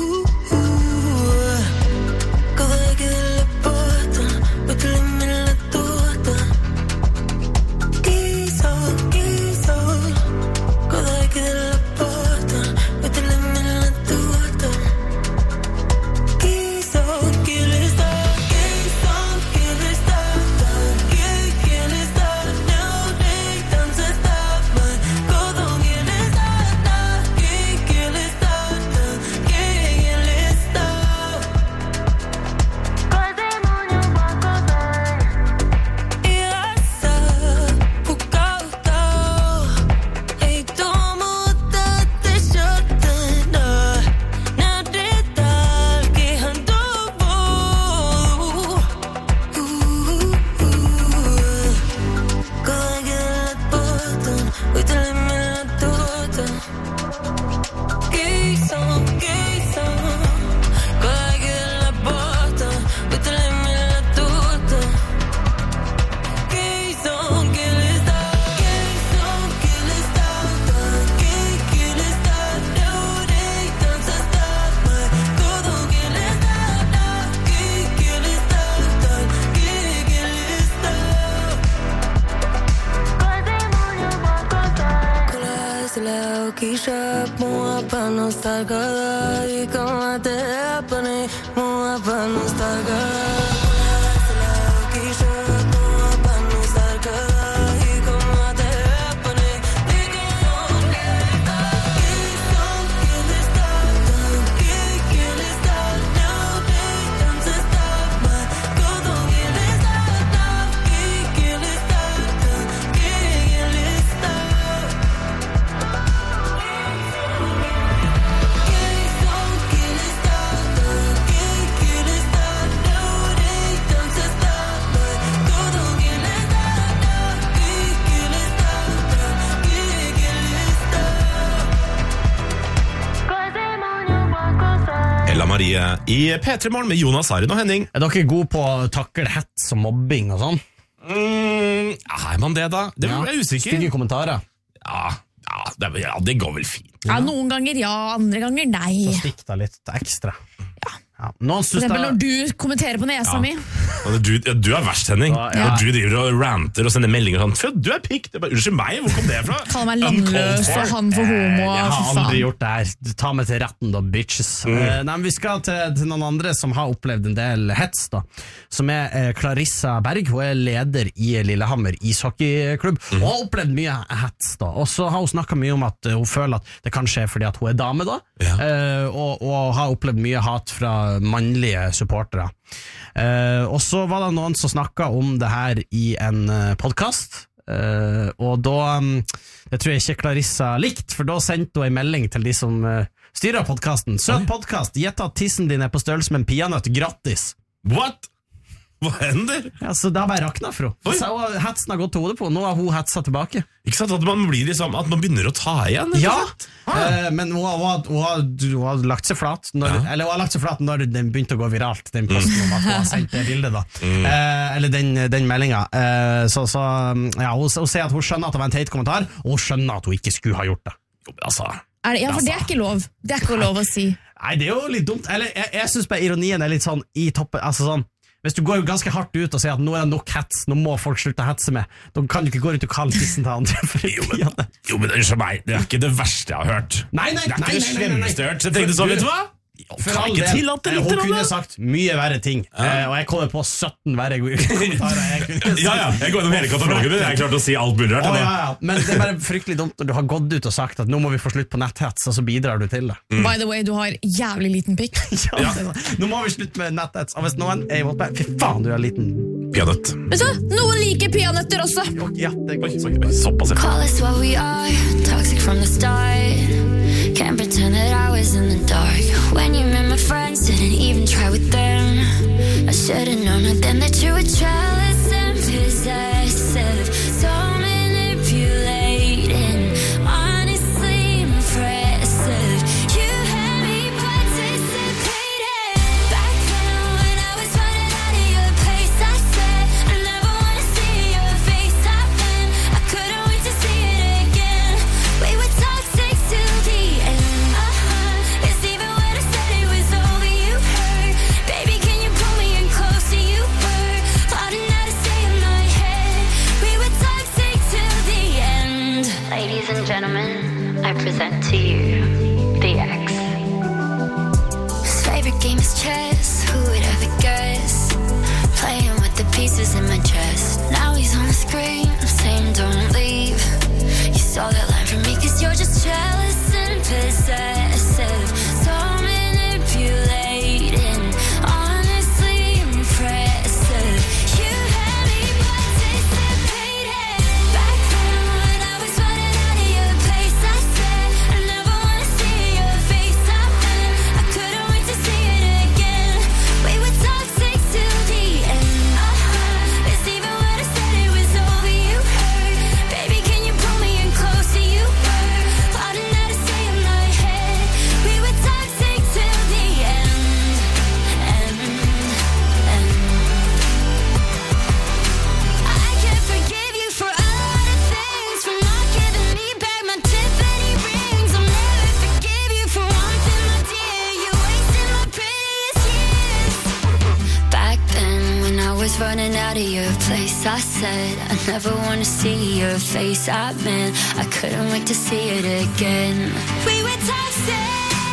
pa' no estar cagada y como te pone, mueva pa' no estar cagada. Marie i P tre Morgen med Jonas, Arin og Henning. Er dere gode på å takle hets og mobbing og sånn? Mm, er man det da? Det ja. er jeg usikker. Stygge kommentarer. Ja, ja, det, ja, det går vel fint. Ja, noen ganger ja, andre ganger nei. Så stikk da litt ekstra. Ja. Ja. For eksempel når du kommenterer på nesa ja. mi. Du, du er verst, Henning. Ja, ja. Når du driver og ranter og sender meldinger og sånn. Du er pikk. Det er bare, unnskyld meg, hvor kom det fra? Kaller meg landløs og han for homo. Jeg har aldri gjort det her. Ta meg til retten da, bitches. Mm. Uh, nei, vi skal til, til noen andre som har opplevd en del hets da. Som er uh, Clarissa Berg. Hun er leder i Lillehammer ishockeyklubb. Mm. Og har opplevd mye hets da. Og så har hun snakket mye om at uh, hun føler at det kan skje fordi at hun er dame da. Ja. Uh, og, og har opplevd mye hat fra mannlige supportere. Uh, og så var det noen som snakket om det her i en uh, podcast, uh, og da um, det tror jeg ikke Clarissa likt, for da sendte hun en melding til de som uh, styrer podcasten. Søt podcast, gjett at tissen din er på størrelse med en peanøtt gratis. What? Hva hender? Ja, så det har bare raknet for henne. Så hetsen har gått til hodet på, nå har hun hetset tilbake. Ikke sant, at man blir liksom, at man begynner å ta igjen? Ja, eh, men hun har, hun, har, hun, har, hun har lagt seg flat når, ja. Eller hun har lagt seg flat når den begynte å gå viralt, den posten om at hun har sendt det bildet da. Mm. Eh, eller den, den meldingen. Eh, så, så ja, hun, hun sier at hun skjønner at det var en teit kommentar, og hun skjønner at hun ikke skulle ha gjort det. Jo, altså... Er det, ja, for det er ikke lov. Det er ikke lov å si. Nei, det er jo litt dumt. Eller, jeg, jeg synes bare ironien er litt sånn i toppen, altså sånn, hvis du går ganske hardt ut og sier at nå er det nok hets, nå må folk slutte å hetse med, da kan du ikke gå rundt og kalle tissen til andre for jo, men, jo, men unnskyld meg, det er ikke det verste jeg har hørt. Nei, nei, det er ikke nei, det slemmeste jeg har hørt. Så jeg tenkte sånn, vet du hva? For all del, hun kunne sagt mye verre ting, ja. eh, og jeg kommer på sytten verre kommentarer jeg kunne sagt. Ja, ja, jeg går gjennom hele katalogen min, jeg er klart å si alt mulig rart. Oh, ja, ja. Men det er bare fryktelig dumt når du har gått ut og sagt at nå må vi få slutt på netthets, og så bidrar du til det. Mm. By the way, du har jævlig liten pikk. Ja, ja. Nå må vi slutte med netthets, og hvis noen er imot meg, fy faen, du er liten peanøtt. Vet du, noen liker peanøtter også. Ja, det er godt. Såpass. Call us what we are, toxic from the start. Can't pretend that I was in the dark. When you met my friends, didn't even try with them. I should've known then that you were jealous and possessive. So manipulating, honestly impressive. You had me participating. Back then when I was running out of your pace, I said I never wanna see your face. I've been, I couldn't wait to see it again. We were toxic till the end. Uh-huh. It's even when I said it was over, you hurt. Baby, can you pull me in closer? You were plotting how to stay in my head. We were toxic till the end. Ladies and gentlemen, I present to you the X. His favorite game is chess. Who would ever guess? Playing with the pieces in my chest. Now he's on the screen, saying don't leave. You saw that line from me cause you're just jealous and possessive. So manipulating, honestly impressive. You had me participating. Back then when I was running out of your pace, I said I never wanna see your face. I've been, I couldn't wait to see it again. We were toxic till the end. Uh-huh. It's even when I said it was over, you hurt. Baby, can you pull me in closer? You running out of your place. I said I never want to see your face. I meant I couldn't wait to see it again. We were toxic.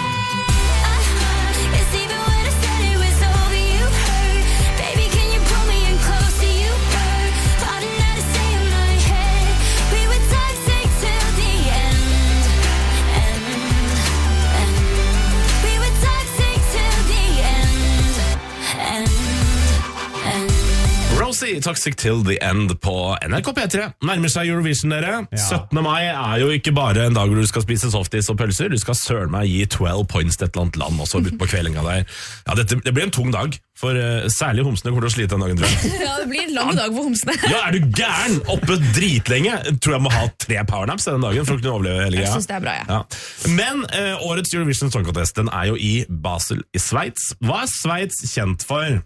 Rosie, Toxic Till the End på N R K P tre. Nærmer seg Eurovision, dere. Ja. syttende mai er jo ikke bare en dag hvor du skal spise softis og pølser. Du skal søren meg gi tolv points til et eller annet land også ut på kveldinga der. Ja, dette, det blir en tung dag, for uh, særlig homsene kommer til å slite den dagen, tror jeg. Ja, det blir en lang dag for homsene. Ja, er du gæren? Oppe dritlenge. Tror jeg må ha tre powernaps den dagen for å kunne overleve hele greia. Jeg synes det er bra, ja. Ja. Men uh, årets Eurovision Song Contest, den er jo i Basel i Sveits. Hva er Sveits kjent for?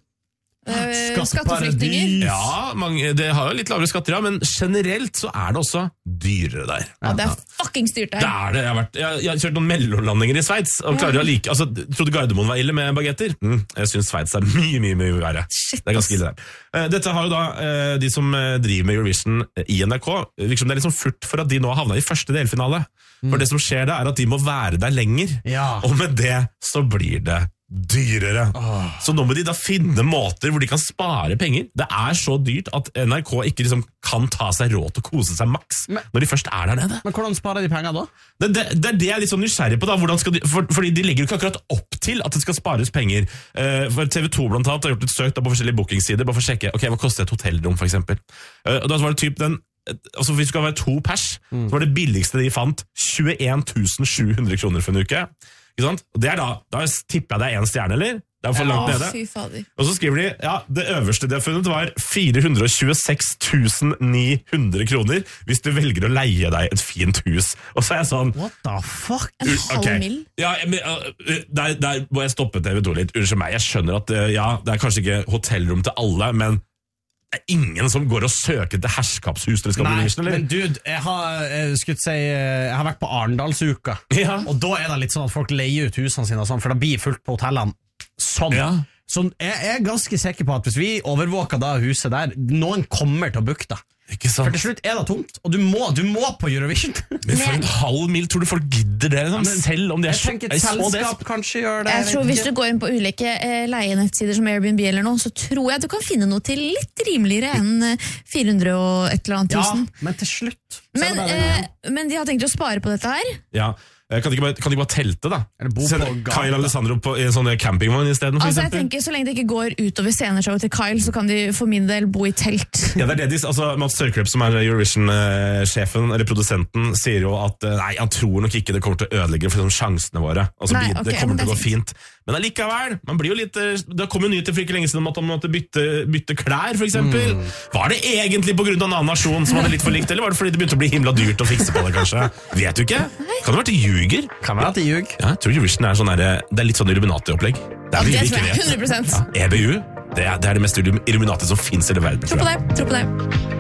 Uh, Skatteflyktninger. Ja, mange, det har jo litt lavere skatter, ja, men generelt så er det også dyrere der. Ja, det er fucking styrt der. Det er det. Jeg har, vært, jeg, jeg har kjørt noen mellomlandinger i Sveits, og klarer å like, altså, trodde Gardermoen var ille med bagetter. Mm, jeg synes Sveits er mye, mye, mye verre. Shit. Det er ganske ille der. Uh, dette har jo da uh, de som driver med Eurovision i N R K, liksom det er liksom furt for at de nå har havnet i første delfinale. Mm. For det som skjer da er at de må være der lenger, ja. Og med det så blir det dyrere. Oh. Så nå må de da finne måter hvor de kan spare penger. Det er så dyrt at N R K ikke liksom kan ta seg råd til å kose seg maks men, når de først er der nede. Men hvordan sparer de penger da? Det, det, det er det jeg er litt sånn nysgjerrig på da. Hvordan skal de, for, fordi de legger jo ikke akkurat opp til at det skal spares penger. Uh, for T V to blant annet har gjort et søk da på forskjellige bookingsider bare for å sjekke, ok, hva koster et hotellrom for eksempel? Uh, og da var det typ den altså hvis det skal være to pers, mm. så var det billigste de fant tjueen tusen sju hundre kroner for en uke. Ikke sant? Og det er da, da tipper jeg det er en stjerne, eller? Det er for langt nede. Fy fader. Og så skriver de, ja, det øverste de har funnet var fire hundre tjueseks tusen ni hundre kroner hvis du velger å leie deg et fint hus. Og så er jeg sånn... What the fuck? En halv okay. mil? Ja, men, uh, der, der må jeg stoppe T V to litt. Unnskyld meg, jeg skjønner at uh, ja, det er kanskje ikke hotellrom til alle, men det er ingen som går og søker til herskapshus til det skal bli Eurovision, eller? Men dude, jeg har, jeg, skulle si, jeg har vært på Arendalsuka, ja. Og da er det litt sånn at folk leier ut husene sine, sånn, for det blir fullt på hotellene. Sånn. Ja. Så jeg er ganske sikker på at hvis vi overvåker da huset der, noen kommer til å bukte. Ikke sant? For til slutt er det tomt, og du må, du må på Eurovision. Men for en halv mil tror du folk gidder det, liksom? Men, selv om de er jeg tenker et selskap kanskje gjør det. Jeg, jeg tror Hvis du går inn på ulike eh, leienettsider som Airbnb eller noe, så tror jeg du kan finne noe til litt rimeligere enn fire hundre og et eller annet tusen. Ja, men til slutt men, eh, men de har tenkt å spare på dette her. Ja. Kan de ikke bare, kan de ikke bare telte, da? Sende Kyle Alessandro på i en sånn campingvogn i stedet, for altså, eksempel? Jeg tenker, så lenge det ikke går utover sceneshowet til Kyle, så kan de for min del bo i telt. Ja, det er det de, altså Mats Sørklepp, som er Eurovision-sjefen, eller produsenten, sier jo at nei, han tror nok ikke det kommer til å ødelegge for sjansene våre. Altså, nei, okay, det kommer til å gå fint. Men allikevel, man blir jo litt... Det kom jo nyheter for ikke lenge siden om at man måtte bytte, bytte klær, for eksempel. Mm. Var det egentlig på grunn av en annen nasjon som hadde litt for likt, eller var det fordi det begynte å bli himla dyrt å fikse på det, kanskje? Vet du ikke? Kan det være til ljuger? Kan være til ljug. Ja, jeg tror Eurovision er sånn der, det er litt sånn Illuminati-opplegg. Det er ja, det tror jeg, hundre prosent. Ja, E B U, det er, det er det mest Illuminati som finnes i hele verden. Tro på det, tro på det.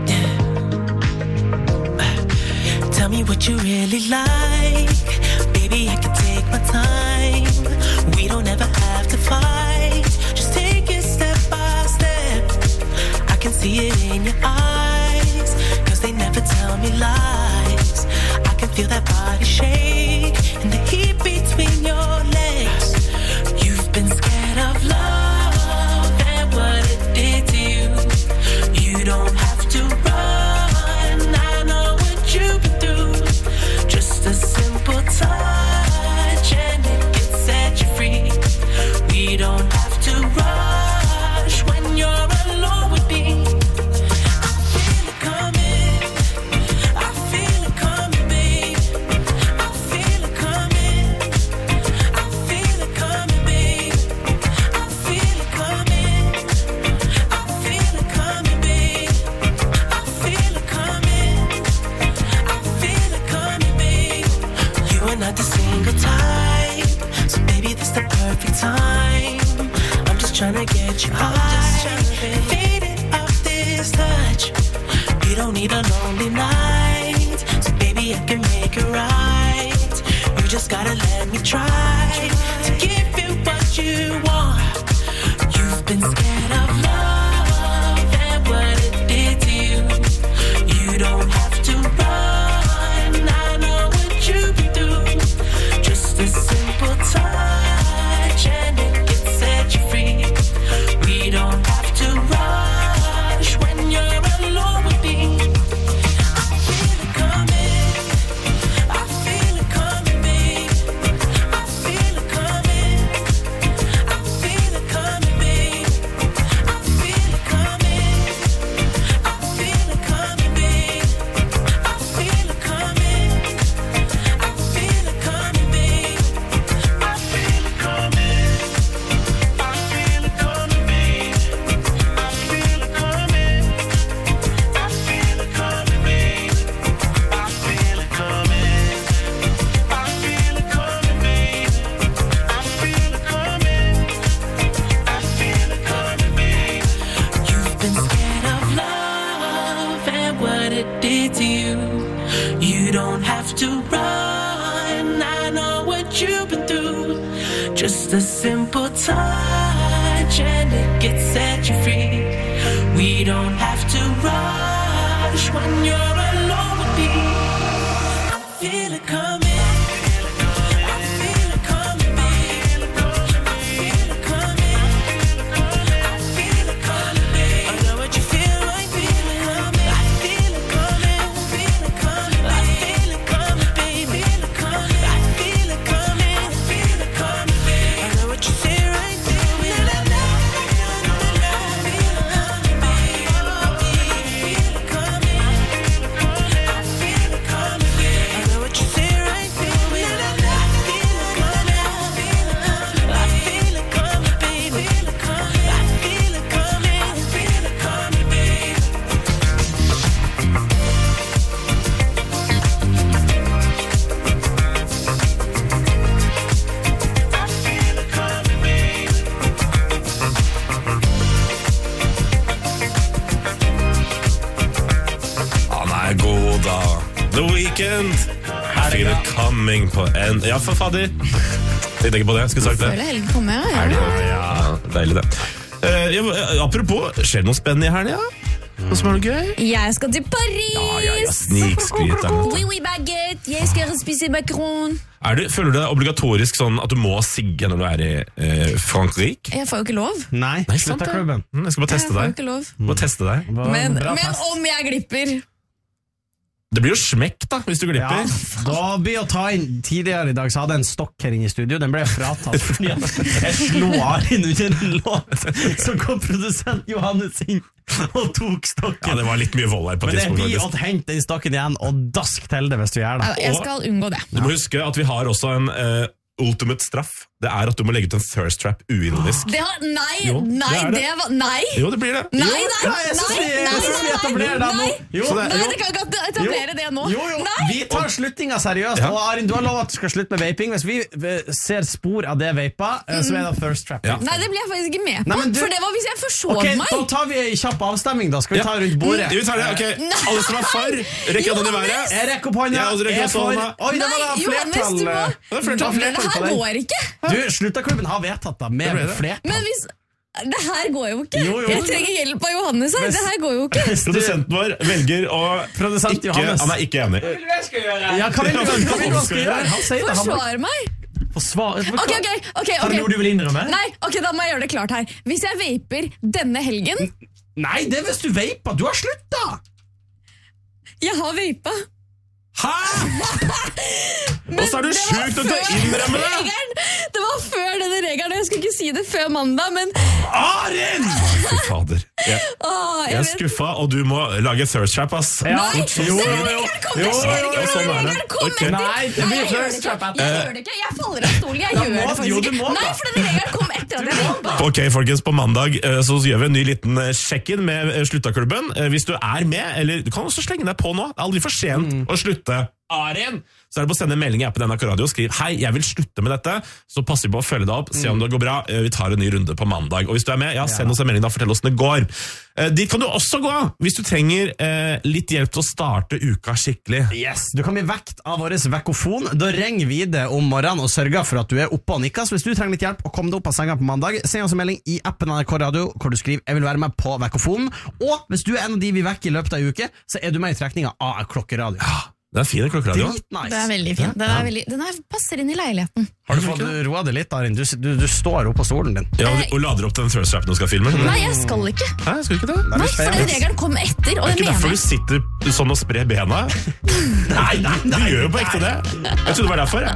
Tell me what you really like. Baby, I can take my time. We don't ever have to fight. Just take it step by step. I can see it in your eyes. Cause they never tell me lies. I can feel that body shake and the heat between your legs. You've been scared of love and what it did to you. You don't have to run. I know what you've been through. Just a simple touch and it can set you free. We don't have to rush when you're alone with me. I feel it coming. I feel it coming, babe. I feel it coming. I feel it coming, babe. I feel it coming. I feel it coming, babe. I feel it coming. I feel it coming, babe. You are not the single type, so baby, this the perfect time. I'm just tryna get you high, faded off this touch. You don't need a lonely night, so baby, I can make it right. You just gotta let me try to give you what you want. You've been scared of love Just a simple touch and it gets set you free. We don't have to rush when you're alone with me. I feel it coming. I feel it coming på en... Ja, for fader. Jeg tenker på det, jeg skulle sagt det. Føler helgen kommer, ja. Er det? Ja, deilig det. Uh, ja, apropos, skjer det noe spennende i helgen, ja? Hva som er det gøy? Jeg skal til Paris! Ja, ja, ja, snikskryt der. Oui, oui, baguette, jeg skal spise macaron. Er du, føler du det obligatorisk sånn at du må sigge når du er i uh, Frankrike? Jeg får jo ikke lov. Nei, Nei slutt av klubben. Jeg skal bare teste deg. Jeg får jo ikke lov. Bare teste deg. Men, men om jeg glipper... Det blir jo smekk da, hvis du glipper. Ja, da blir å ta inn tidligere i dag, så hadde jeg en stokk her inne i studio. Den ble fratatt fordi jeg slo Arin under en låt. Så kom produsent Johannes inn og tok stokken. Ja, det var litt mye vold her på tidspunkt. Men det blir å hente den stokken igjen og dask til det hvis du gjør det. Jeg skal unngå det. Du må huske at vi har også en uh, ultimate straff. Det er at du må legge ut en thirst trap uironisk. Det har, nei, jo, nei, det, det, det var, nei. Jo, det blir det. Nei, jo, nei, nei, nei, nei, nei, nei, nei, jo, det, nei, det kan ikke etablere det nå. Jo, jo, nei. Vi tar sluttinga seriøst, ja. Og Arin, du har lov at du skal slutte med vaping. Hvis vi ser spor av det vapa, mm. så er det thirst trap. Ja. Nei, det blir jeg faktisk ikke med på, nei, du, for det var hvis jeg forsov okay, meg. Da tar vi en kjapp avstemming da, skal vi ta rundt bordet. Vi tar det, ok. Nei. Alle som er for, rekker hånden i været. Jeg rekker opp hånda. Jeg er for. Oi, det var da flertall. Det her går ikke. Du, slutterklubben har vedtatt da, med flertall. Men hvis... Det her går jo ikke. Jo, jo. Jeg trenger hjelp av Johannes her. Det her går jo ikke. Produsenten vår velger å Produsent ikke... Johannes. Han er ikke enig. Hva vil du jeg skal gjøre? Ja, hva vil du jeg skal gjøre? Han sier det. Forsvar meg. Forsvar? Ok, ok, ok. Har du noe du vil innrømme? Nei, ok, da må jeg gjøre det klart her. Hvis jeg vaper denne helgen... Nei, det er hvis du vaper. Du har sluttet. Jeg har vapet. Hæ? Og så er du sjukt til å innrømme det. Det var før denne regelen. Jeg skulle ikke si det før mandag, men Arin! Fy fader. Jeg, Åh, jeg, jeg er skuffa, og du må lage thirst trap, ass. Ja. Nei, jo, jo, jo, jo, jo, jo, sånn er det. Okay. Nei, det blir thirst trap. Jeg gjør det ikke. Jeg faller av stolen. Jeg gjør det faktisk ikke. Nei, for denne regelen kom etter at jeg vaper. Ok, folkens, på mandag så gjør vi en ny liten check-in med Sluttaklubben. Hvis du er med, eller du kan også slenge deg på nå. Det er aldri for sent mm. å slutte. Arin, så er det på å sende en melding i appen N R K Radio og skriv hei, jeg vil slutte med dette, så passer vi på å følge deg opp, se om det går bra. Vi tar en ny runde på mandag, og hvis du er med, ja, send oss en melding da, fortell oss det går. Dit kan du også gå hvis du trenger eh, litt hjelp til å starte uka skikkelig. Yes, du kan bli vekt av våres vekkofon. Da ringer vi det om morgenen og sørger for at du er oppe og nikker. Så hvis du trenger litt hjelp og kom deg opp av senga på mandag, send oss en melding i appen N R K Radio hvor du skriver jeg vil være med på vekkofonen. Og hvis du er en av de vi vekker i løpet av en uke, så er du med i trekninga av klokkeradio. Ja. Det er fin klokkeradio. Nice. Det er veldig fin. Den, er veldig, den er, passer inn i leiligheten. Har du fått roa det litt, Arin? Du, du, du står opp på stolen din. Ja, og, og lader opp den thirst trappen du skal filme. Nei, jeg skal ikke. Nei, skal ikke det? Nei, for den regelen kom etter, og det mener jeg. Det er ikke derfor du sitter sånn og sprer bena? Nei, nei, nei. Du gjør jo på ekte det. Jeg trodde det var derfor,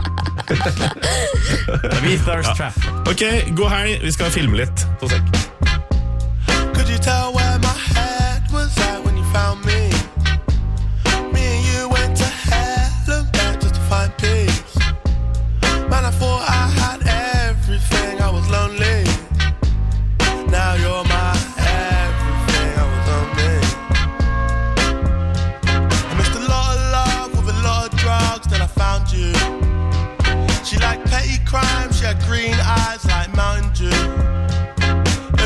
jeg. Vi thirst trap. Ja. Ok, god helg. Vi skal filme litt. To sek. Could you tell where my head was at when you found me? Man, I thought I had everything, I was lonely. Now you're my everything, I was lonely. I missed a lot of love with a lot of drugs, then I found you. She liked petty crime, she had green eyes like Mountain Dew.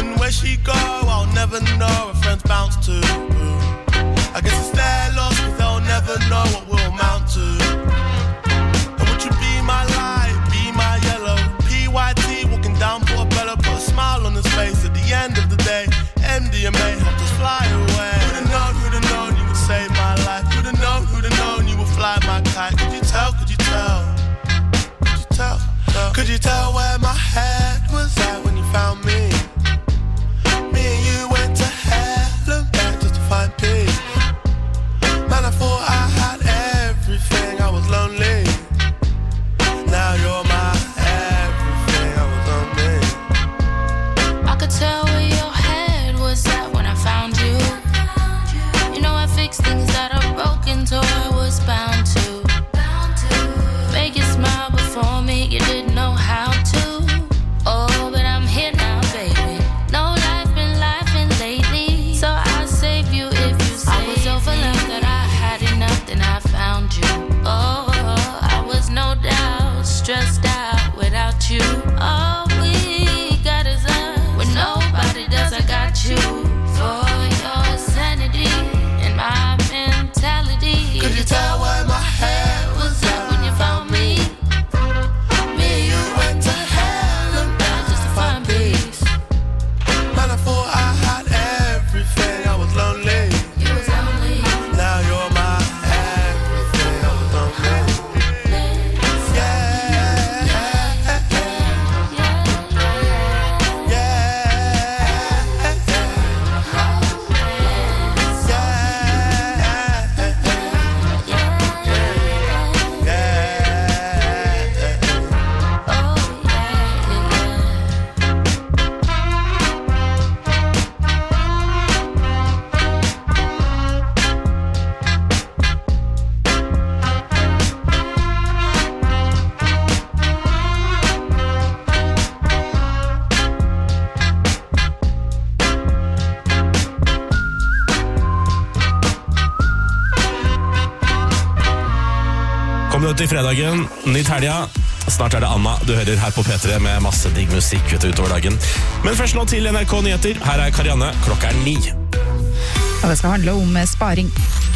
minutter i fredagen, nytt helga. Snart er det Anna du hører her på P tre med masse digg musikk utover dagen. Men først nå til N R K Nyheter. Her er Karianne, klokka er ni. Og det skal handle om sparing.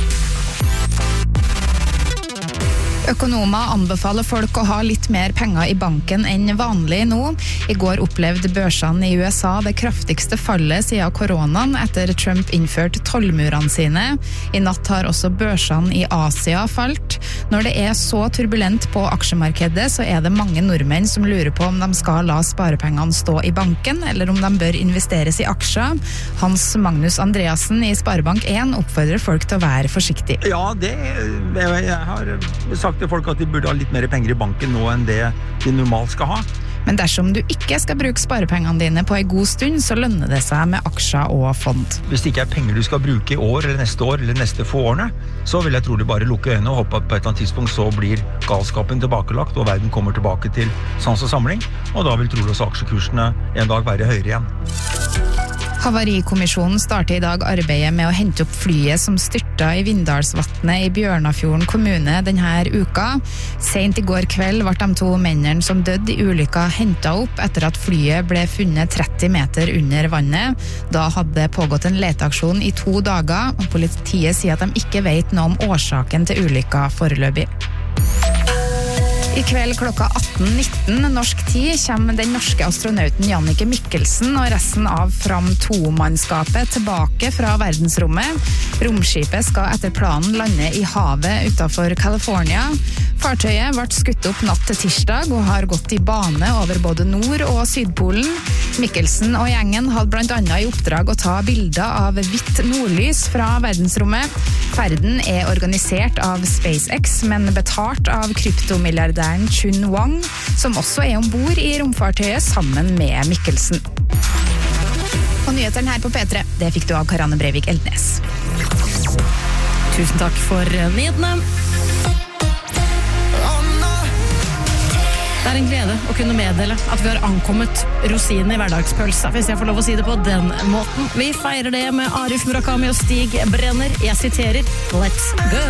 Økonomer anbefaler folk å ha litt mer penger i banken enn vanlig nå. I går opplevde børsene i U S A det kraftigste fallet siden koronaen etter Trump innførte tollmurene sine. I natt har også børsene i Asia falt. Når det er så turbulent på aksjemarkedet, så er det mange nordmenn som lurer på om de skal la sparepengene stå i banken, eller om de bør investeres i aksjer. Hans Magnus Andreasen i Sparebank en oppfordrer folk til å være forsiktig. Ja, det jeg har sagt til folk at de burde ha litt mer penger i banken nå enn det de normalt skal ha. Men dersom du ikke skal bruke sparepengene dine på en god stund, så lønner det seg med aksjer og fond. Hvis det ikke er penger du skal bruke i år, eller neste år, eller neste få årene, så vil jeg trolig bare lukke øynene og håpe at på et eller annet tidspunkt så blir galskapen tilbakelagt, og verden kommer tilbake til sans og samling, og da vil trolig også aksjekursene en dag være høyere igjen. Havarikommisjonen starter i dag arbeidet med å hente opp flyet som styrta i Vindalsvatnet i Bjørnafjorden kommune denne uka. Sent i går kveld ble de to mennene som døde i ulykka hentet opp etter at flyet ble funnet tretti meter under vannet. Da hadde det pågått en leteaksjon i to dager, og politiet sier at de ikke vet noe om årsaken til ulykka foreløpig. I kveld klokka atten nitten norsk tid kommer den norske astronauten Jannicke Mikkelsen og resten av Fram to-mannskapet tilbake fra verdensrommet. Romskipet skal etter planen lande i havet utenfor California. Fartøyet ble skutt opp natt til tirsdag og har gått i bane over både Nord- og Sydpolen. Mikkelsen og gjengen hadde blant annet i oppdrag å ta bilder av hvitt nordlys fra verdensrommet. Ferden er organisert av SpaceX, men betalt av kryptomilliardæren Chun Wang, som også er ombord i romfartøyet sammen med Mikkelsen. Og nyhetene her på P tre, det fikk du av Karianne Breivik Eldnes. Tusen takk for nyhetene. Det er en glede å kunne meddele at vi har ankommet rosinen i hverdagspølsa, hvis jeg får lov å si det på den måten. Vi feirer det med Arif Murakami og Stig Brenner. Jeg siterer, let's go!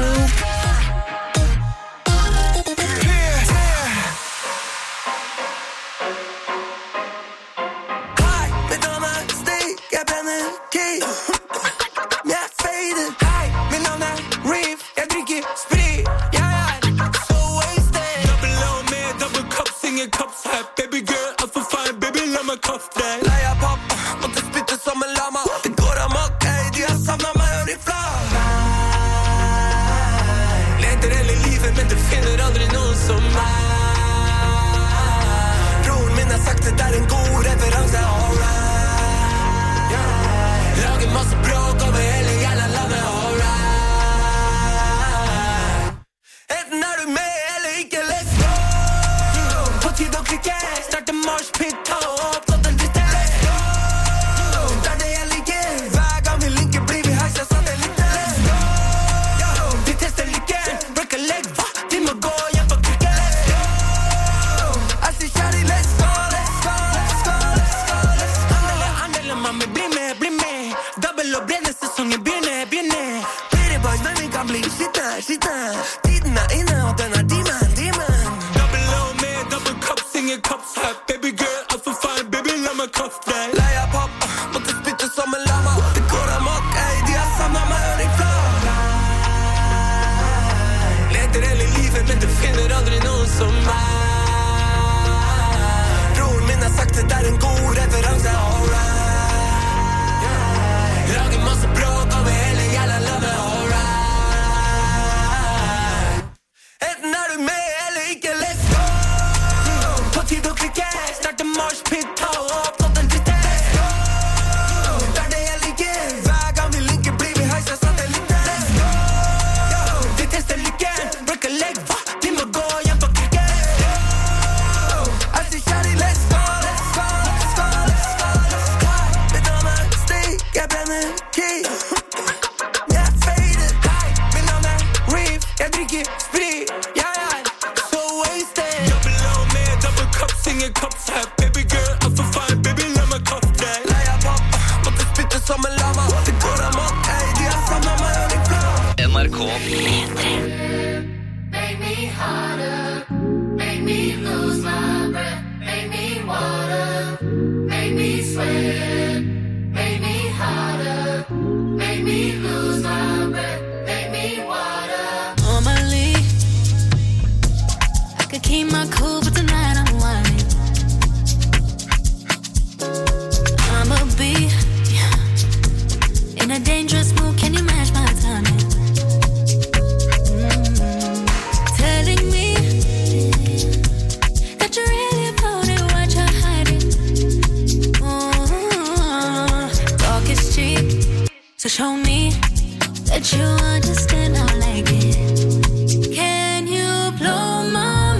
So show me that you understand how I like it. Can you blow my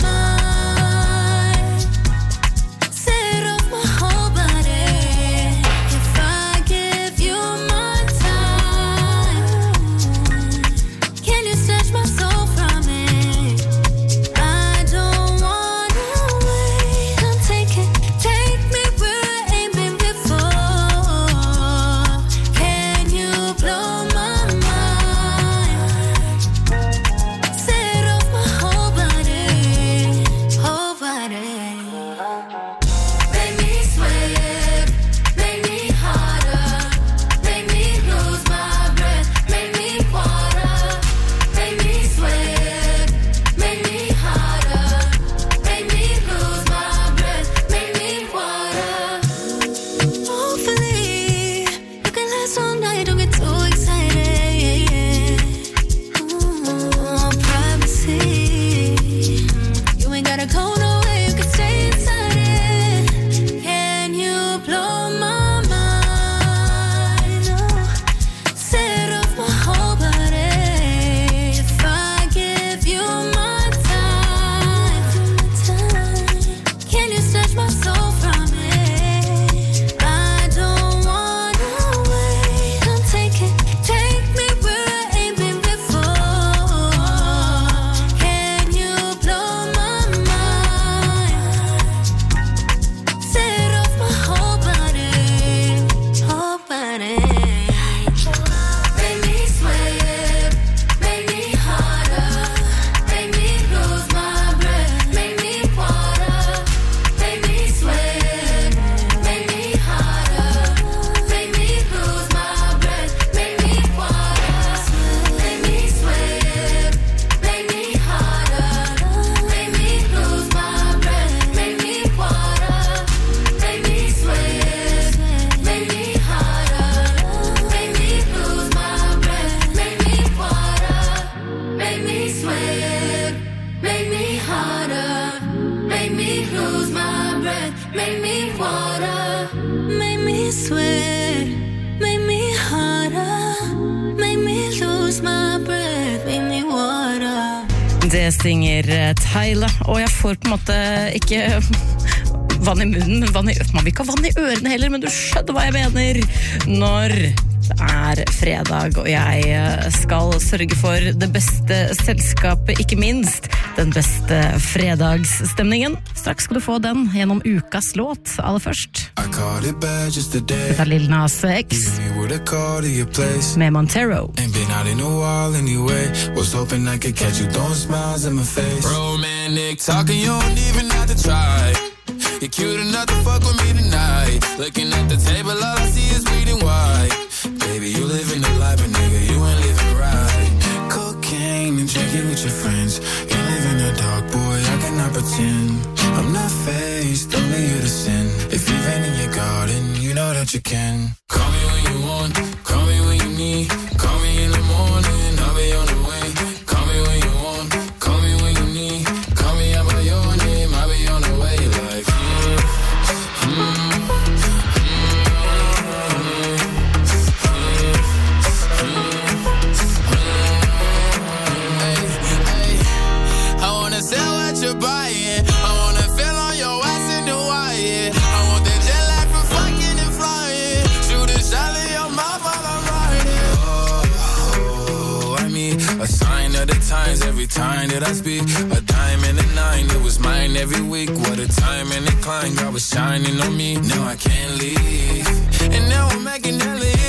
mind? Set off my whole body. If I give you my time, can you snatch my soul from it? I don't wanna wait. Come take it, take me where I ain't been before. Can you blow my mind? Set off my whole body, whole body. Make me sweat, make me harder, make me lose my breath, make me water, make me sweat, make me harder, make me lose my breath, make me water. Hopefully, you can last all night, don't get too excited. Ooh, privacy. You ain't gotta go nowhere, you can stay inside it. Can you blow my mind? Oh, set off my whole body. If I give you my time, can you snatch my soul from it? I don't wanna wait. Come take it, take me where I ain't been before. Can you blow my mind? Set off my whole body, whole body. Make me sweat, make me harder, make me lose my breath, make me water, make me sweat, make me harder, make me lose my breath, make me water, make me sweat, make me harder, make me lose my breath, make me water, make me sweat, make me harder, make me lose my breath, make me water, make me sweat, make me harder, make me lose my breath, make me water, make me sweat, make me harder, make me lose my breath, make me water. Det synger eh, Tyler, og jeg får på en måte ikke vann i munnen, men vann i, man vil ikke ha vann i ørene heller, men du skjønner hva jeg mener når det er fredag, og jeg eh, skal sørge for det beste selskapet, ikke minst den beste fredagsstemningen. Straks skal du få den gjennom ukas låt, aller først. I caught it bad just today. Dette er Lil Nas X Me with a call to your place. med Montero. Ain't been out in a while anyway. Was hoping I could catch you throwing smiles in my face. Romantic talking, you don't even have to try. You're cute enough to fuck with me tonight. Looking at the table, all I see is bleeding white. Baby, you living the life, but nigga, you ain't living right. Cocaine and drinking with your friends. You live in the dark, boy, I cannot pretend. I'm not faced, only you to sin. If you've been in your garden, you know that you can. Call me when you want, call me when you need. Call me in the morning, I'll be on the way. Call me when you want, call me when you need. Call me out by your name, I'll be on the way. Like, mm, mm, I wanna sell what you're buying. I wanna feel on your ass in Hawaii. I want that jet lag from fucking and flying. Shoot a shot in your mouth while I'm riding. Oh, I mean, a sign of the times every time that I speak. A dime and a nine, it was mine every week. What a time and a climb, God was shining on me. Now I can't leave. And now I'm making hella